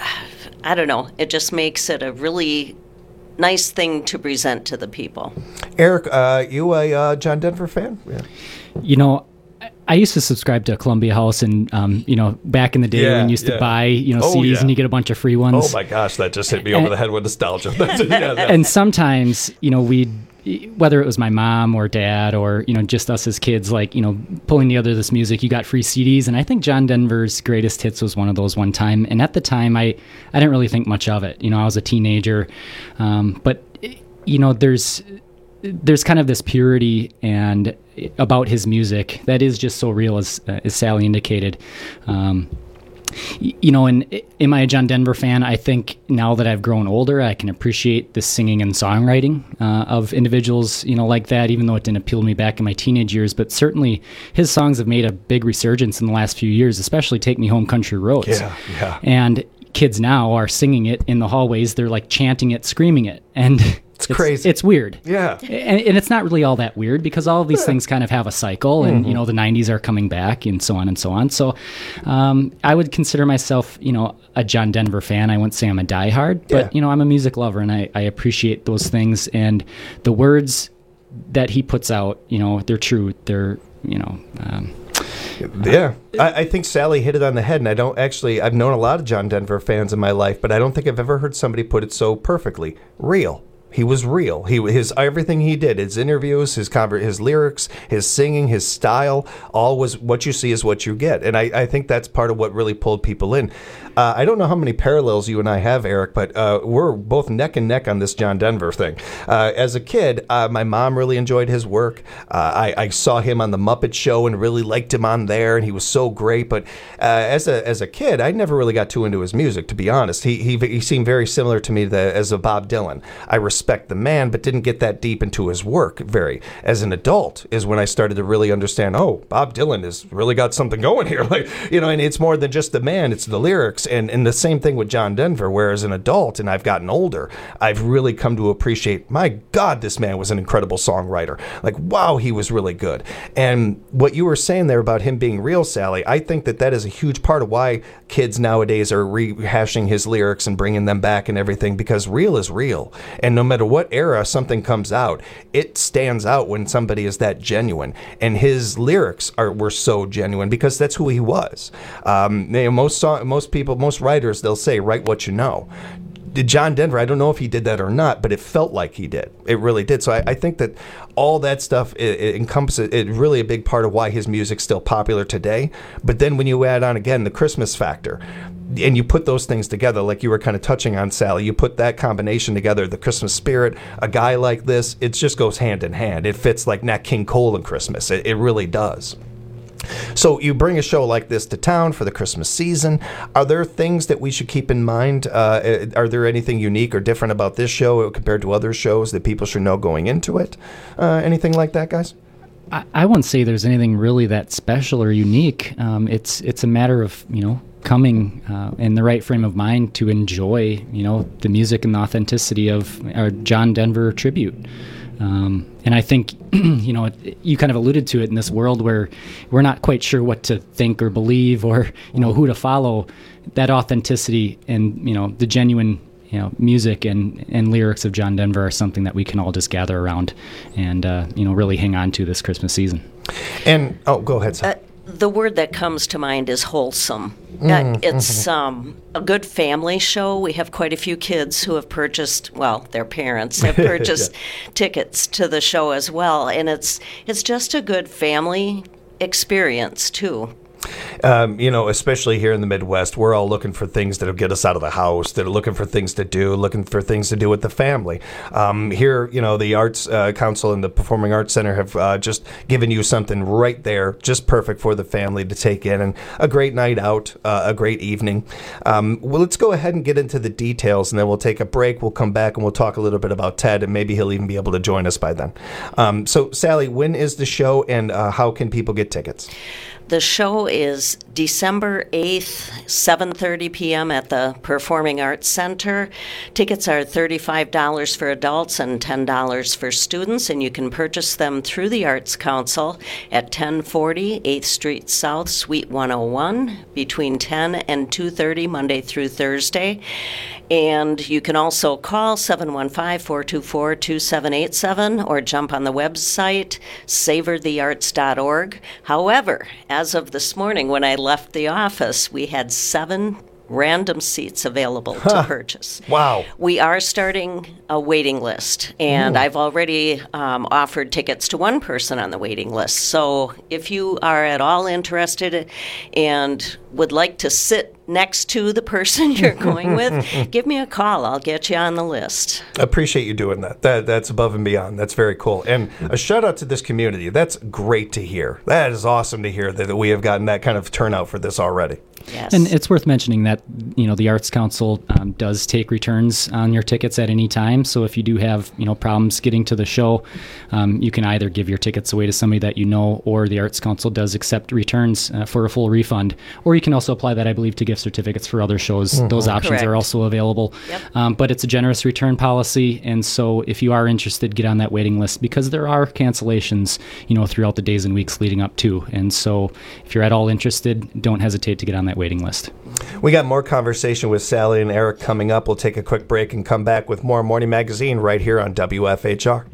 [SPEAKER 6] I don't know, it just makes it a really nice thing to present to the people.
[SPEAKER 1] Eric, uh, you a uh, John Denver fan? Yeah.
[SPEAKER 7] You know, I- I used to subscribe to Columbia House, and um, you know, back in the day
[SPEAKER 1] Yeah,
[SPEAKER 7] when you used
[SPEAKER 1] yeah.
[SPEAKER 7] to buy, you know,
[SPEAKER 1] Oh,
[SPEAKER 7] C Ds
[SPEAKER 1] yeah.
[SPEAKER 7] and you get a bunch of free ones.
[SPEAKER 1] Oh my gosh, that just hit me over the head with nostalgia. That's- yeah, that-
[SPEAKER 7] And sometimes, you know, we'd, whether it was my mom or dad or, you know, just us as kids, like, you know, pulling together this music, you got free C Ds. And I think John Denver's Greatest Hits was one of those one time. And at the time, I, I didn't really think much of it. You know, I was a teenager. Um, but, you know, there's, there's kind of this purity and about his music that is just so real, as, uh, as Sally indicated. Um, You know, and am I a John Denver fan? I think now that I've grown older, I can appreciate the singing and songwriting uh, of individuals, you know, like that, even though it didn't appeal to me back in my teenage years. But certainly his songs have made a big resurgence in the last few years, especially Take Me Home Country Roads.
[SPEAKER 1] Yeah, yeah.
[SPEAKER 7] And kids now are singing it in the hallways. They're like chanting it, screaming it. And it's,
[SPEAKER 1] crazy.
[SPEAKER 7] It's weird.
[SPEAKER 1] Yeah.
[SPEAKER 7] And, and it's not really all that weird because all of these
[SPEAKER 1] Yeah.
[SPEAKER 7] things kind of have a cycle, and,
[SPEAKER 1] Mhm.
[SPEAKER 7] you know, the nineties are coming back and so on and so on. So um, I would consider myself, you know, a John Denver fan. I wouldn't say I'm a diehard, but,
[SPEAKER 1] Yeah.
[SPEAKER 7] you know, I'm a music lover, and I, I appreciate those things. And the words that he puts out, you know, they're true. They're, you know... Um,
[SPEAKER 1] Yeah, I, I think Sally hit it on the head, and I don't actually, I've known a lot of John Denver fans in my life, but I don't think I've ever heard somebody put it so perfectly. Real. He was real. He his everything he did, his interviews, his conver- his lyrics, his singing, his style, all was what you see is what you get, and I, I think that's part of what really pulled people in. Uh, I don't know how many parallels you and I have, Eric, but uh, we're both neck and neck on this John Denver thing. Uh, as a kid, uh, my mom really enjoyed his work. Uh, I, I saw him on the Muppet Show and really liked him on there, and he was so great. But uh, as a as a kid, I never really got too into his music, to be honest. He he, he seemed very similar to me to, as a Bob Dylan. I respect respect the man, but didn't get that deep into his work very. As an adult is when I started to really understand, oh, Bob Dylan has really got something going here. Like, you know, and it's more than just the man, it's the lyrics. And, and the same thing with John Denver, where as an adult and I've gotten older, I've really come to appreciate, my God, this man was an incredible songwriter. Like, wow, he was really good. And what you were saying there about him being real, Sally, I think that that is a huge part of why kids nowadays are rehashing his lyrics and bringing them back and everything, because real is real. And no matter what era something comes out, it stands out when somebody is that genuine. And his lyrics are were so genuine because that's who he was. Um, you know, most song, most people, most writers, they'll say, write what you know. John Denver, I don't know if he did that or not, but it felt like he did. It really did. So I, I think that all that stuff, it, it encompasses, it really a big part of why his music's still popular today. But then when you add on, again, the Christmas factor, and you put those things together, like you were kind of touching on, Sally, you put that combination together, the Christmas spirit, a guy like this, it just goes hand in hand. It fits like Nat King Cole and Christmas. It, it really does. So you bring a show like this to town for the Christmas season. Are there things that we should keep in mind? Uh, are there anything unique or different about this show compared to other shows that people should know going into it? Uh, anything like that, guys?
[SPEAKER 7] I, I wouldn't say there's anything really that special or unique. Um, it's it's a matter of, you know, coming uh, in the right frame of mind to enjoy, you know, the music and the authenticity of our John Denver tribute. Um, and I think, you know, you kind of alluded to it in this world where we're not quite sure what to think or believe or, you know, who to follow. That authenticity and, you know, the genuine, you know, music and, and lyrics of John Denver are something that we can all just gather around and, uh, you know, really hang on to this Christmas season.
[SPEAKER 1] And, oh, go ahead, Sam.
[SPEAKER 6] Uh, the word that comes to mind is wholesome.
[SPEAKER 1] Mm,
[SPEAKER 6] uh, it's um, a good family show. We have quite a few kids who have purchased, well, their parents have purchased yeah. tickets to the show as well. And it's it's just a good family experience, too.
[SPEAKER 1] Um, you know, especially here in the Midwest, we're all looking for things that'll get us out of the house, that are looking for things to do, looking for things to do with the family. Um, here, you know, the Arts uh, Council and the Performing Arts Center have uh, just given you something right there, just perfect for the family to take in, and a great night out, uh, a great evening. Um, well, let's go ahead and get into the details, and then we'll take a break. We'll come back and we'll talk a little bit about Ted, and maybe he'll even be able to join us by then. Um, so, Sally, when is the show, and uh, how can people get tickets?
[SPEAKER 6] The show is December eighth, seven thirty p.m. at the Performing Arts Center. Tickets are thirty-five dollars for adults and ten dollars for students, and you can purchase them through the Arts Council at ten forty eighth Street South, Suite one oh one, between ten and two thirty, Monday through Thursday. And you can also call seven one five, four two four, two seven eight seven or jump on the website, savor the arts dot org. However, as of this morning when I left the office, we had seven random seats available
[SPEAKER 1] huh.
[SPEAKER 6] to purchase.
[SPEAKER 1] Wow.
[SPEAKER 6] We are starting a waiting list, and
[SPEAKER 1] Ooh.
[SPEAKER 6] I've already um, offered tickets to one person on the waiting list. So if you are at all interested and would like to sit next to the person you're going with, give me a call. I'll get you on the list.
[SPEAKER 1] Appreciate you doing that. That that's above and beyond. That's very cool. And a shout out to this community. That's great to hear. That is awesome to hear that we have gotten that kind of turnout for this already.
[SPEAKER 6] Yes.
[SPEAKER 7] And it's worth mentioning that, you know, the Arts Council um, does take returns on your tickets at any time. So if you do have, you know, problems getting to the show, um, you can either give your tickets away to somebody that you know, or the Arts Council does accept returns uh, for a full refund. Or you can also apply that, I believe, to gift certificates for other shows. Mm-hmm. Those options
[SPEAKER 6] Correct.
[SPEAKER 7] are also available.
[SPEAKER 6] Yep.
[SPEAKER 7] Um, but it's a generous return policy. And so if you are interested, get on that waiting list, because there are cancellations, you know, throughout the days and weeks leading up to. And so if you're at all interested, don't hesitate to get on that waiting list.
[SPEAKER 1] We got more conversation with Sally and Eric coming up. We'll take a quick break and come back with more Morning Magazine right here on W F H R.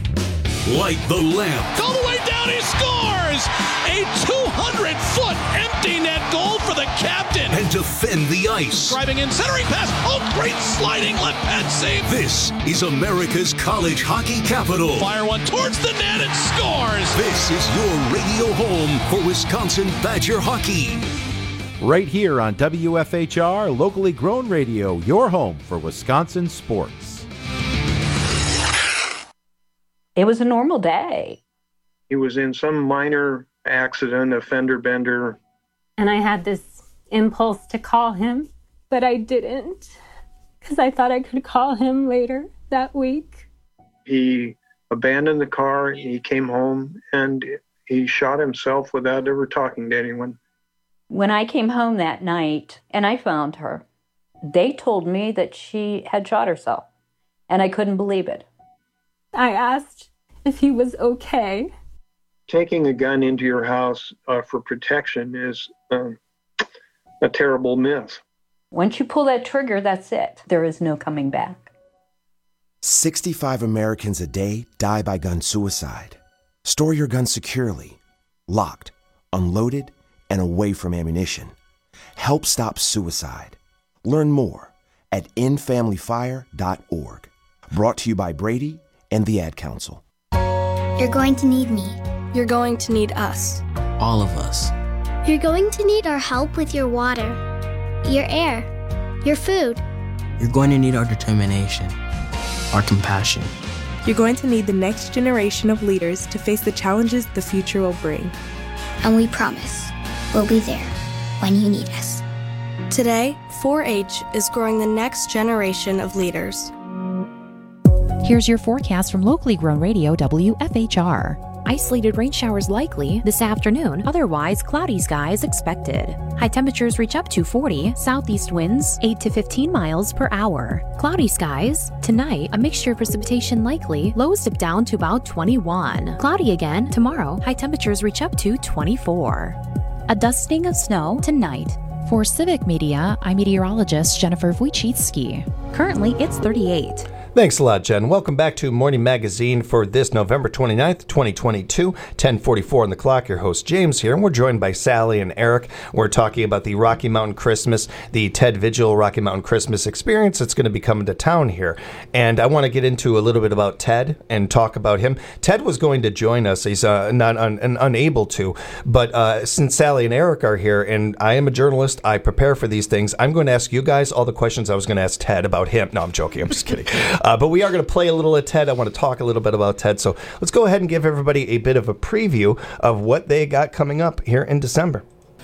[SPEAKER 2] Light the lamp.
[SPEAKER 8] All the way down, he scores! A two hundred foot empty net goal for the captain.
[SPEAKER 2] And defend the ice.
[SPEAKER 8] Driving in, centering pass. Oh, great sliding left pad save.
[SPEAKER 2] This is America's college hockey capital.
[SPEAKER 8] Fire one towards the net and scores.
[SPEAKER 2] This is your radio home for Wisconsin Badger hockey.
[SPEAKER 9] Right here on W F H R, locally grown radio, your home for Wisconsin sports.
[SPEAKER 10] It was a normal day.
[SPEAKER 24] He was in some minor accident, a fender bender.
[SPEAKER 25] And I had this impulse to call him, but I didn't, because I thought I could call him later that week.
[SPEAKER 24] He abandoned the car, he came home, and he shot himself without ever talking to anyone.
[SPEAKER 10] When I came home that night and I found her, they told me that she had shot herself, and I couldn't believe it.
[SPEAKER 25] I asked if he was okay.
[SPEAKER 24] Taking a gun into your house uh, for protection is um, a terrible myth.
[SPEAKER 10] Once you pull that trigger, that's it. There is no coming back.
[SPEAKER 3] sixty-five Americans a day die by gun suicide. Store your gun securely, locked, unloaded, and away from ammunition. Help stop suicide. Learn more at end family fire dot org. Brought to you by Brady and the Ad Council.
[SPEAKER 4] You're going to need me. You're going to need us.
[SPEAKER 11] All of us.
[SPEAKER 4] You're going to need our help with your water, your air, your food.
[SPEAKER 11] You're going to need our determination, our compassion.
[SPEAKER 12] You're going to need the next generation of leaders to face the challenges the future will bring.
[SPEAKER 4] And we promise we'll be there when you need us.
[SPEAKER 12] Today, four H is growing the next generation of leaders.
[SPEAKER 19] Here's your forecast from locally grown radio W F H R. Isolated rain showers likely this afternoon, otherwise cloudy skies expected. High temperatures reach up to forty, southeast winds eight to fifteen miles per hour. Cloudy skies. Tonight, a mixture of precipitation likely, lows dip down to about twenty-one. Cloudy again tomorrow, high temperatures reach up to twenty-four. A dusting of snow tonight. For Civic Media, I'm meteorologist Jennifer Wojcicki. Currently, it's thirty-eight.
[SPEAKER 1] Thanks a lot, Jen. Welcome back to Morning Magazine for this November twenty-ninth, twenty twenty-two, ten forty-four on the clock. Your host, James, here, and we're joined by Sally and Eric. We're talking about the Rocky Mountain Christmas, the Ted Vigil Rocky Mountain Christmas experience that's going to be coming to town here. And I want to get into a little bit about Ted and talk about him. Ted was going to join us. He's uh, not un- un- unable to, but uh, since Sally and Eric are here, and I am a journalist, I prepare for these things, I'm going to ask you guys all the questions I was going to ask Ted about him. No, I'm joking. I'm just kidding. Uh, but we are going to play a little of Ted. I want to talk a little bit about Ted. So let's go ahead and give everybody a bit of a preview of what they got coming up here in December.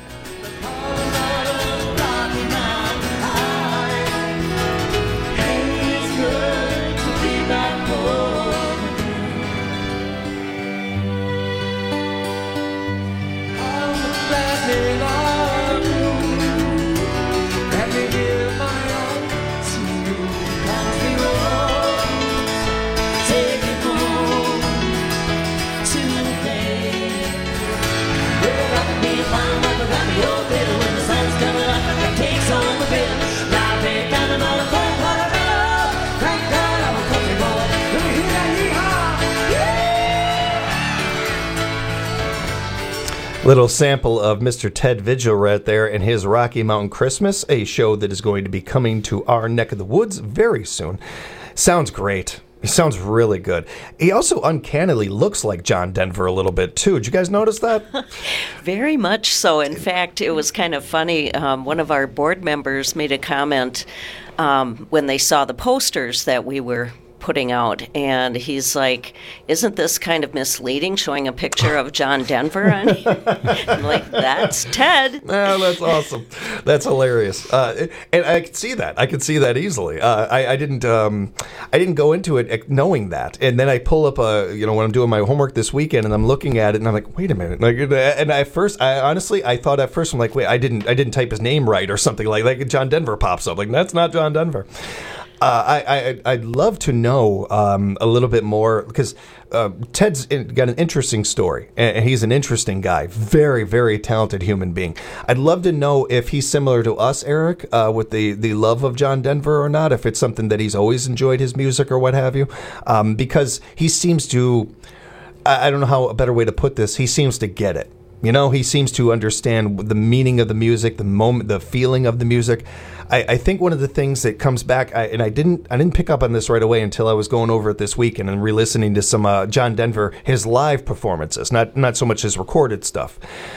[SPEAKER 1] Little sample of Mister Ted Vigil right there and his Rocky Mountain Christmas, a show that is going to be coming to our neck of the woods very soon. Sounds great. He sounds really good. He also uncannily looks like John Denver a little bit, too. Did you guys notice that?
[SPEAKER 6] Very much so. In fact, it was kind of funny. Um, one of our board members made a comment um, when they saw the posters that we were putting out, and he's like, isn't this kind of misleading, showing a picture of John Denver on it? I'm like, that's Ted.
[SPEAKER 1] Oh, that's awesome. That's hilarious. Uh, and I could see that. I could see that easily. Uh, I, I didn't um, I didn't go into it knowing that. And then I pull up, a, you know, when I'm doing my homework this weekend, and I'm looking at it, and I'm like, wait a minute. Like, and at first, I honestly, I thought at first, I'm like, wait, I didn't I didn't type his name right or something. Like, like John Denver pops up. Like, that's not John Denver. Uh, I, I, I'd love to know um, a little bit more, because uh, Ted's got an interesting story, and he's an interesting guy, very, very talented human being. I'd love to know if he's similar to us, Eric, uh, with the, the love of John Denver or not, if it's something that he's always enjoyed his music or what have you, um, because he seems to, I, I don't know how a better way to put this, he seems to get it. You know, he seems to understand the meaning of the music, the moment, the feeling of the music. I, I think one of the things that comes back, I, and I didn't, I didn't pick up on this right away until I was going over it this weekend and re-listening to some uh, John Denver, his live performances, not not so much his recorded stuff.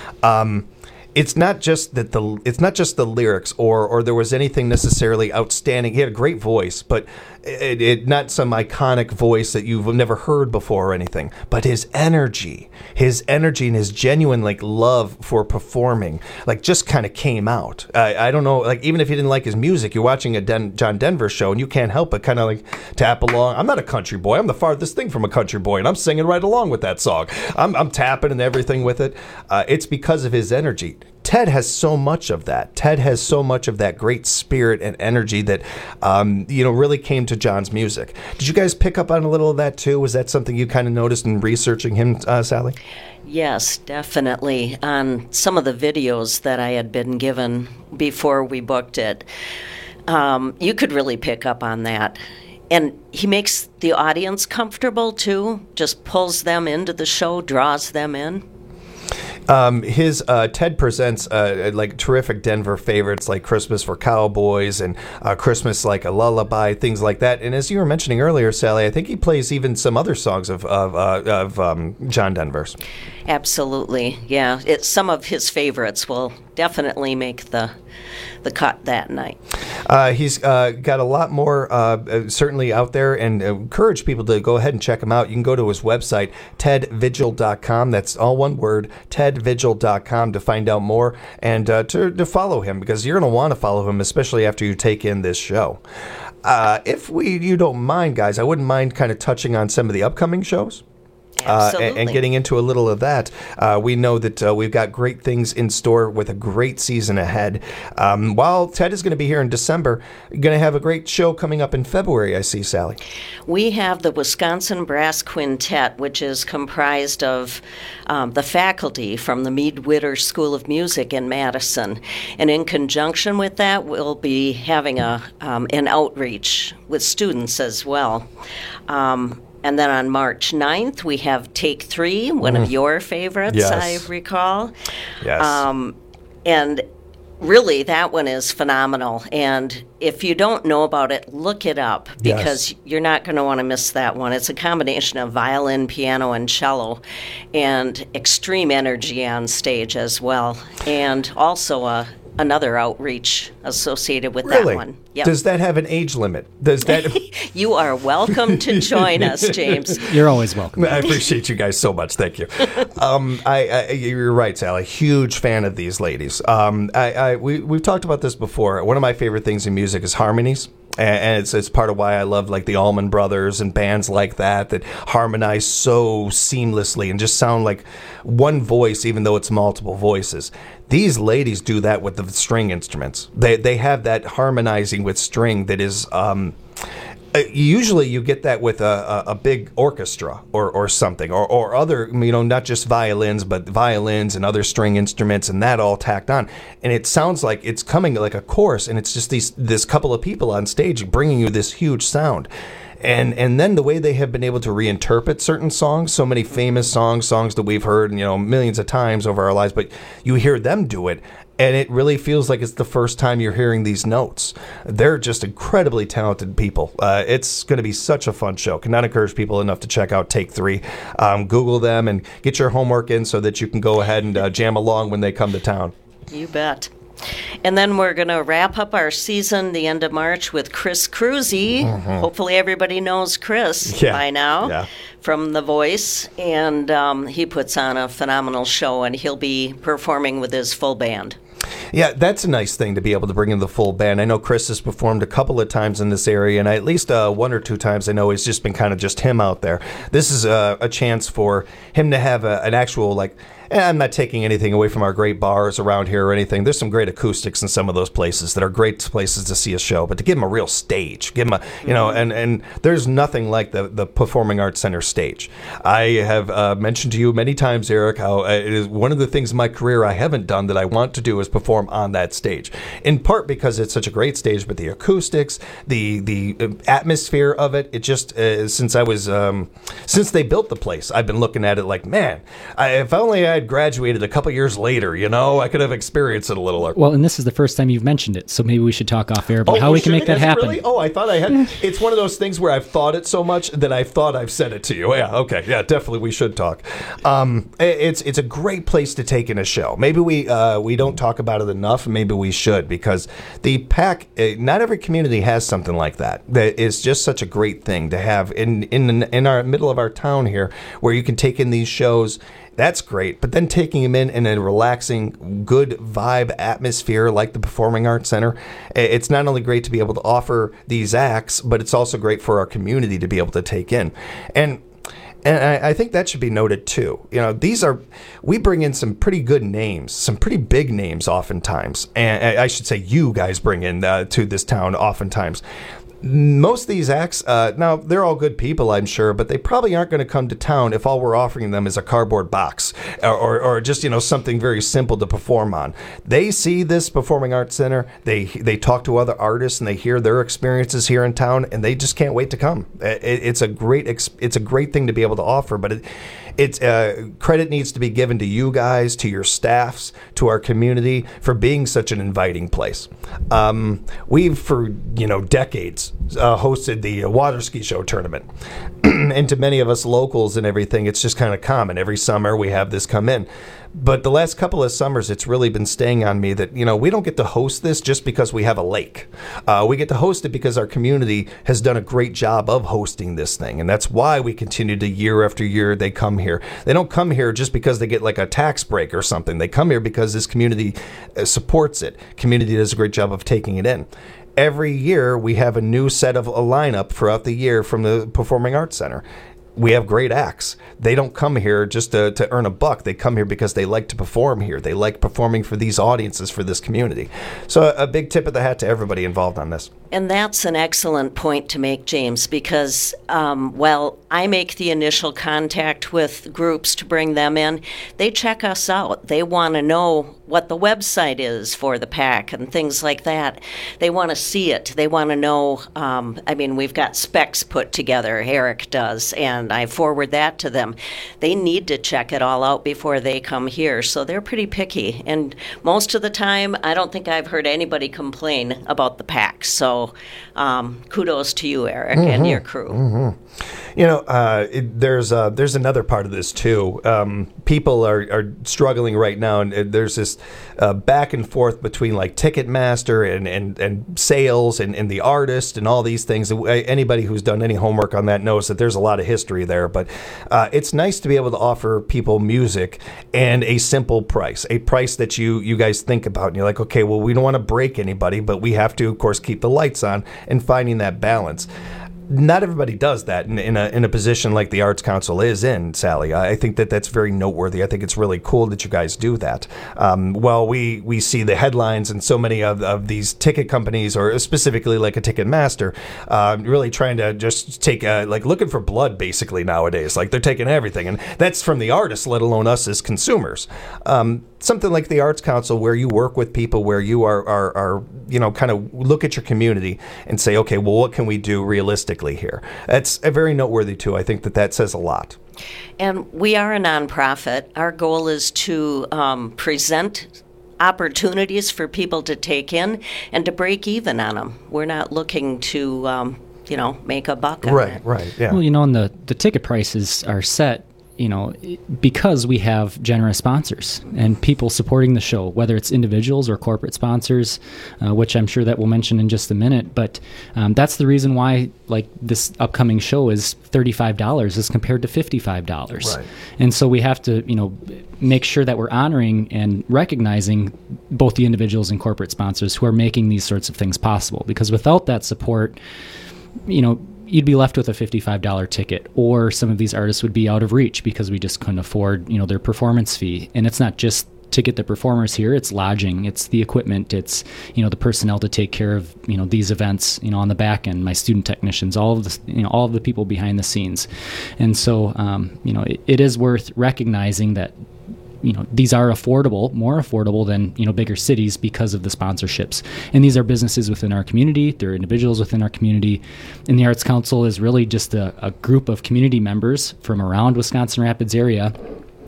[SPEAKER 1] Um, it's not just that the, it's not just the lyrics, or or there was anything necessarily outstanding. He had a great voice, but it, it not some iconic voice that you've never heard before or anything, but his energy, his energy and his genuine like love for performing, like just kind of came out. I, I don't know, like even if you didn't like his music, you're watching a Den- John Denver show and you can't help but kind of like tap along. I'm not a country boy. I'm the farthest thing from a country boy, and I'm singing right along with that song. I'm, I'm tapping and everything with it. Uh, it's because of his energy. Ted has so much of that. Ted has so much of that great spirit and energy that, um, you know, really came to John's music. Did you guys pick up on a little of that too? Was that something you kind of noticed in researching him, uh, Sally?
[SPEAKER 6] Yes, definitely. On some of the videos that I had been given before we booked it, um, you could really pick up on that. And he makes the audience comfortable too, just pulls them into the show, draws them in.
[SPEAKER 1] Um, his uh, Ted presents uh, like terrific Denver favorites like Christmas for Cowboys and uh, Christmas Like a Lullaby, things like that. And as you were mentioning earlier, Sally, I think he plays even some other songs of of, uh, of um, John Denver's.
[SPEAKER 6] Absolutely, yeah. It, some of his favorites will definitely make the the cut that night.
[SPEAKER 1] Uh, he's uh, got a lot more uh, certainly out there, and encourage people to go ahead and check him out. You can go to his website, ted vigil dot com. That's all one word, ted vigil dot com, to find out more and uh, to, to follow him, because you're going to want to follow him, especially after you take in this show. Uh, if we, you don't mind, guys, I wouldn't mind kind of touching on some of the upcoming shows. Uh, and, and getting into a little of that. Uh, we know that uh, we've got great things in store with a great season ahead. Um, while Ted is going to be here in December, you're going to have a great show coming up in February, I see, Sally.
[SPEAKER 6] We have the Wisconsin Brass Quintet, which is comprised of um, the faculty from the Mead Witter School of Music in Madison. And in conjunction with that, we'll be having a um, an outreach with students as well. Um, And then on March ninth, we have Take Three, one mm. of your favorites, yes. I recall.
[SPEAKER 1] Yes.
[SPEAKER 6] Um, and really, that one is phenomenal. And if you don't know about it, look it up, because yes. you're not going to want to miss that one. It's a combination of violin, piano, and cello, and extreme energy on stage as well. And also a another outreach associated with
[SPEAKER 1] really?
[SPEAKER 6] that one. Yep.
[SPEAKER 1] Does that have an age limit? Does that?
[SPEAKER 6] You are welcome to join us, James.
[SPEAKER 7] You're always welcome.
[SPEAKER 1] I appreciate you guys so much. Thank you. Um, I, I, you're right, Sally. Huge fan of these ladies. Um, I, I, we, we've talked about this before. One of my favorite things in music is harmonies. And it's it's part of why I love like the Allman Brothers and bands like that that harmonize so seamlessly and just sound like one voice, even though it's multiple voices. These ladies do that with the string instruments. They they have that harmonizing with string that is. Um, Usually you get that with a, a, a big orchestra or, or something, or, or other, you know, not just violins, but violins and other string instruments and that all tacked on. And it sounds like it's coming like a chorus, and it's just these this couple of people on stage bringing you this huge sound. And and then the way they have been able to reinterpret certain songs, so many famous songs, songs that we've heard, you know, millions of times over our lives, but you hear them do it, and it really feels like it's the first time you're hearing these notes. They're just incredibly talented people. Uh, it's going to be such a fun show. Cannot encourage people enough to check out Take Three. Um, Google them and get your homework in so that you can go ahead and uh, jam along when they come to town.
[SPEAKER 6] You bet. And then we're going to wrap up our season the end of March with Chris Cruzy. Mm-hmm. Hopefully everybody knows Chris
[SPEAKER 1] yeah.
[SPEAKER 6] by now
[SPEAKER 1] yeah.
[SPEAKER 6] from The Voice. And um, he puts on a phenomenal show, and he'll be performing with his full band.
[SPEAKER 1] Yeah, that's a nice thing to be able to bring in the full band. I know Chris has performed a couple of times in this area, and at least uh, one or two times I know it's just been kind of just him out there. This is a, a chance for him to have a, an actual, like, and I'm not taking anything away from our great bars around here or anything. There's some great acoustics in some of those places that are great places to see a show, but to give them a real stage, give them a, you know, and, and there's nothing like the, the Performing Arts Center stage. I have uh, mentioned to you many times, Eric, how it is one of the things in my career I haven't done that I want to do is perform on that stage. In part because it's such a great stage, but the acoustics, the the atmosphere of it, it just, uh, since I was, um, since they built the place, I've been looking at it like, man, I, if only I had graduated a couple years later, you know, I could have experienced it a little.
[SPEAKER 7] Well, and this is the first time you've mentioned it, so maybe we should talk off air about
[SPEAKER 1] Oh,
[SPEAKER 7] how we can
[SPEAKER 1] should
[SPEAKER 7] make that
[SPEAKER 1] Has it
[SPEAKER 7] happen.
[SPEAKER 1] Really? Oh, I thought I had. It's one of those things where I've thought it so much that I've thought I've said it to you. Yeah, okay, yeah, definitely we should talk. Um, it's it's a great place to take in a show. Maybe we uh, we don't talk about it enough. Maybe we should, because the PAC. Uh, not every community has something like that. That is just such a great thing to have in in in our middle of our town here, where you can take in these shows. That's great, but then taking them in in a relaxing, good vibe atmosphere like the Performing Arts Center, it's not only great to be able to offer these acts, but it's also great for our community to be able to take in. And And I, I think that should be noted too. You know, these are, we bring in some pretty good names, some pretty big names oftentimes. And I should say you guys bring in uh, to this town oftentimes. Most of these acts, uh, now they're all good people, I'm sure, but they probably aren't going to come to town if all we're offering them is a cardboard box or, or, or just, you know, something very simple to perform on. They see this Performing Arts Center, they they talk to other artists, and they hear their experiences here in town, and they just can't wait to come. It, it's a great it's a great thing to be able to offer, but it, it's uh, credit needs to be given to you guys, to your staffs, to our community for being such an inviting place. Um, we've for you know decades. Uh, hosted the uh, water ski show tournament. And to many of us locals and everything, it's just kind of common. Every summer we have this come in. But the last couple of summers, it's really been staying on me that, you know, we don't get to host this just because we have a lake. Uh, we get to host it because our community has done a great job of hosting this thing. And that's why we continue to year after year, they come here. They don't come here just because they get like a tax break or something. They come here because this community uh, supports it. Community does a great job of taking it in. Every year, we have a new set of a lineup throughout the year from the Performing Arts Center. We have great acts. They don't come here just to, to earn a buck. They come here because they like to perform here. They like performing for these audiences, for this community. So a, a big tip of the hat to everybody involved on this.
[SPEAKER 6] And that's an excellent point to make, James, because, um, well, I make the initial contact with groups to bring them in. They check us out. They want to know what the website is for the PAC and things like that. They want to see it. They want to know, um, I mean, we've got specs put together, Eric does, and I forward that to them. They need to check it all out before they come here, so they're pretty picky. And most of the time, I don't think I've heard anybody complain about the PAC. So um, kudos to you, Eric, mm-hmm. and your crew.
[SPEAKER 1] Mm-hmm. You know, uh, it, there's uh, there's another part of this too. Um, people are, are struggling right now, and uh, there's this uh, back and forth between like Ticketmaster and and, and sales and, and the artist and all these things. Anybody who's done any homework on that knows that there's a lot of history there. But uh, it's nice to be able to offer people music and a simple price, a price that you you guys think about, and you're like, okay, well, we don't want to break anybody, but we have to, of course, keep the lights on, and finding that balance. Not everybody does that in, in a in a position like the Arts Council is in, Sally. I think that that's very noteworthy. I think it's really cool that you guys do that. Um, well, we, we see the headlines and so many of, of these ticket companies, or specifically like a Ticketmaster, uh, really trying to just take a, like looking for blood basically nowadays. Like they're taking everything, and that's from the artists, let alone us as consumers. Um, something like the Arts Council, where you work with people, where you are, are, are you know, kind of look at your community and say, okay, well, what can we do realistically here? That's a very noteworthy too. I think that that says a lot.
[SPEAKER 6] And we are a nonprofit. Our goal is to um, present opportunities for people to take in and to break even on them. We're not looking to, um, you know, make a buck on
[SPEAKER 1] right,
[SPEAKER 6] it.
[SPEAKER 1] Right, right, yeah.
[SPEAKER 7] Well, you know, and the, the ticket prices are set, you know, because we have generous sponsors and people supporting the show, whether it's individuals or corporate sponsors, uh, which I'm sure that we'll mention in just a minute. But um, that's the reason why, like, this upcoming show is thirty-five dollars as compared to fifty-five dollars.
[SPEAKER 1] Right.
[SPEAKER 7] And so we have to, you know, make sure that we're honoring and recognizing both the individuals and corporate sponsors who are making these sorts of things possible. Because without that support, you know, you'd be left with a fifty-five dollars ticket, or some of these artists would be out of reach because we just couldn't afford, you know, their performance fee. And it's not just to get the performers here, it's lodging, it's the equipment, it's, you know, the personnel to take care of, you know, these events, you know, on the back end, my student technicians, all of the, you know, all of the people behind the scenes. And so, um, you know, it, it is worth recognizing that, you know, these are affordable, more affordable than, you know, bigger cities because of the sponsorships. And these are businesses within our community. They're individuals within our community. And the Arts Council is really just a, a group of community members from around Wisconsin Rapids area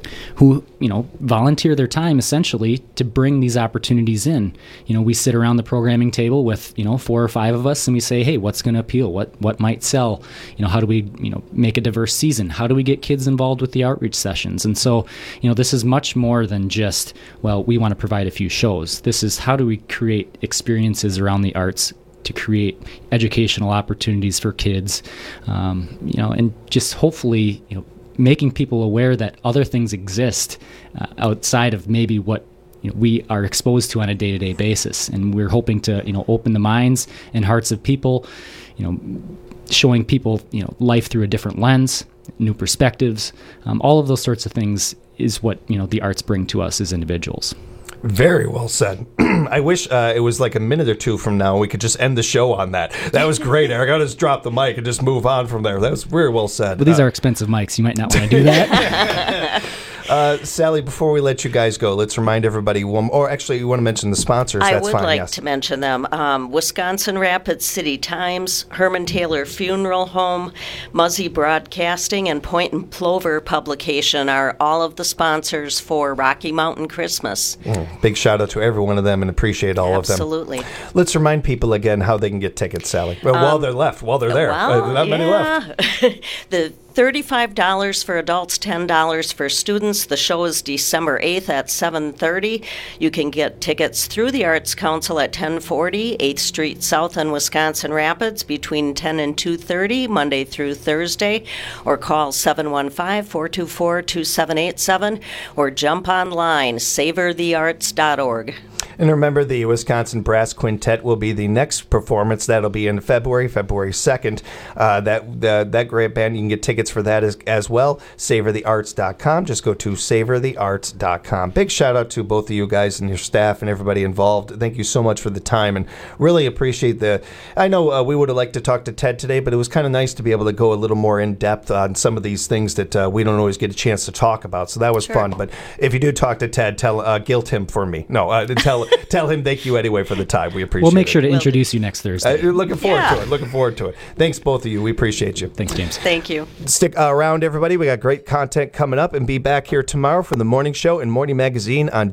[SPEAKER 7] who, you know, volunteer their time essentially to bring these opportunities in. You know, we sit around the programming table with, you know, four or five of us, and we say, hey, what's going to appeal? What what might sell? You know, how do we, you know, make a diverse season? How do we get kids involved with the outreach sessions? And so, you know, this is much more than just, well, we want to provide a few shows. This is how do we create experiences around the arts to create educational opportunities for kids, um, you know, and just hopefully, you know, making people aware that other things exist uh, outside of maybe what, you know, we are exposed to on a day-to-day basis. And we're hoping to, you know, open the minds and hearts of people, you know, showing people, you know, life through a different lens, new perspectives. Um, all of those sorts of things is what, you know, the arts bring to us as individuals.
[SPEAKER 1] Very well said. I wish uh, it was like a minute or two from now we could just end the show on that. That was great, Eric. I'll just drop the mic and just move on from there. That was very well said.
[SPEAKER 7] But these
[SPEAKER 1] uh,
[SPEAKER 7] are expensive mics. You might not want to do that.
[SPEAKER 1] Uh, Sally, before we let you guys go, let's remind everybody, one, or actually you want to mention the sponsors,
[SPEAKER 6] I
[SPEAKER 1] that's
[SPEAKER 6] would
[SPEAKER 1] fine.
[SPEAKER 6] like
[SPEAKER 1] yes.
[SPEAKER 6] to mention them. Um, Wisconsin Rapids City Times, Herman Taylor Funeral Home, Muzzy Broadcasting, and Point and Plover Publication are all of the sponsors for Rocky Mountain Christmas.
[SPEAKER 1] Mm, big shout out to every one of them and appreciate all
[SPEAKER 6] Absolutely.
[SPEAKER 1] of them. Absolutely. Let's remind people again how they can get tickets, Sally. Well, um, while they're left, while they're there.
[SPEAKER 6] Well,
[SPEAKER 1] uh, not
[SPEAKER 6] yeah.
[SPEAKER 1] many left.
[SPEAKER 6] The thirty-five dollars for adults, ten dollars for students. The show is December eighth at seven thirty. You can get tickets through the Arts Council at ten forty eighth Street South in Wisconsin Rapids between ten and two thirty, Monday through Thursday, or call seven one five, four two four, two seven eight seven, or jump online, savor the arts dot org.
[SPEAKER 1] And remember, the Wisconsin Brass Quintet will be the next performance. That'll be in February, February second. Uh, that the, that great band, you can get tickets for that as, as well. savor the arts dot com. Just go to savor the arts dot com. Big shout out to both of you guys and your staff and everybody involved. Thank you so much for the time and really appreciate the... I know uh, we would have liked to talk to Ted today, but it was kind of nice to be able to go a little more in depth on some of these things that uh, we don't always get a chance to talk about. So that was
[SPEAKER 6] Sure.
[SPEAKER 1] fun. But if you do talk to Ted, tell uh, guilt him for me. No, uh, tell tell him thank you anyway for the time. We appreciate it.
[SPEAKER 7] We'll make sure to introduce you next Thursday.
[SPEAKER 1] Uh, looking forward
[SPEAKER 6] Yeah.
[SPEAKER 1] to it. Looking forward to it. Thanks, both of you. We appreciate you.
[SPEAKER 7] Thanks, James.
[SPEAKER 6] Thank you.
[SPEAKER 1] Stick uh, around, everybody. We got great content coming up, and be back here tomorrow for the morning show and Morning Magazine on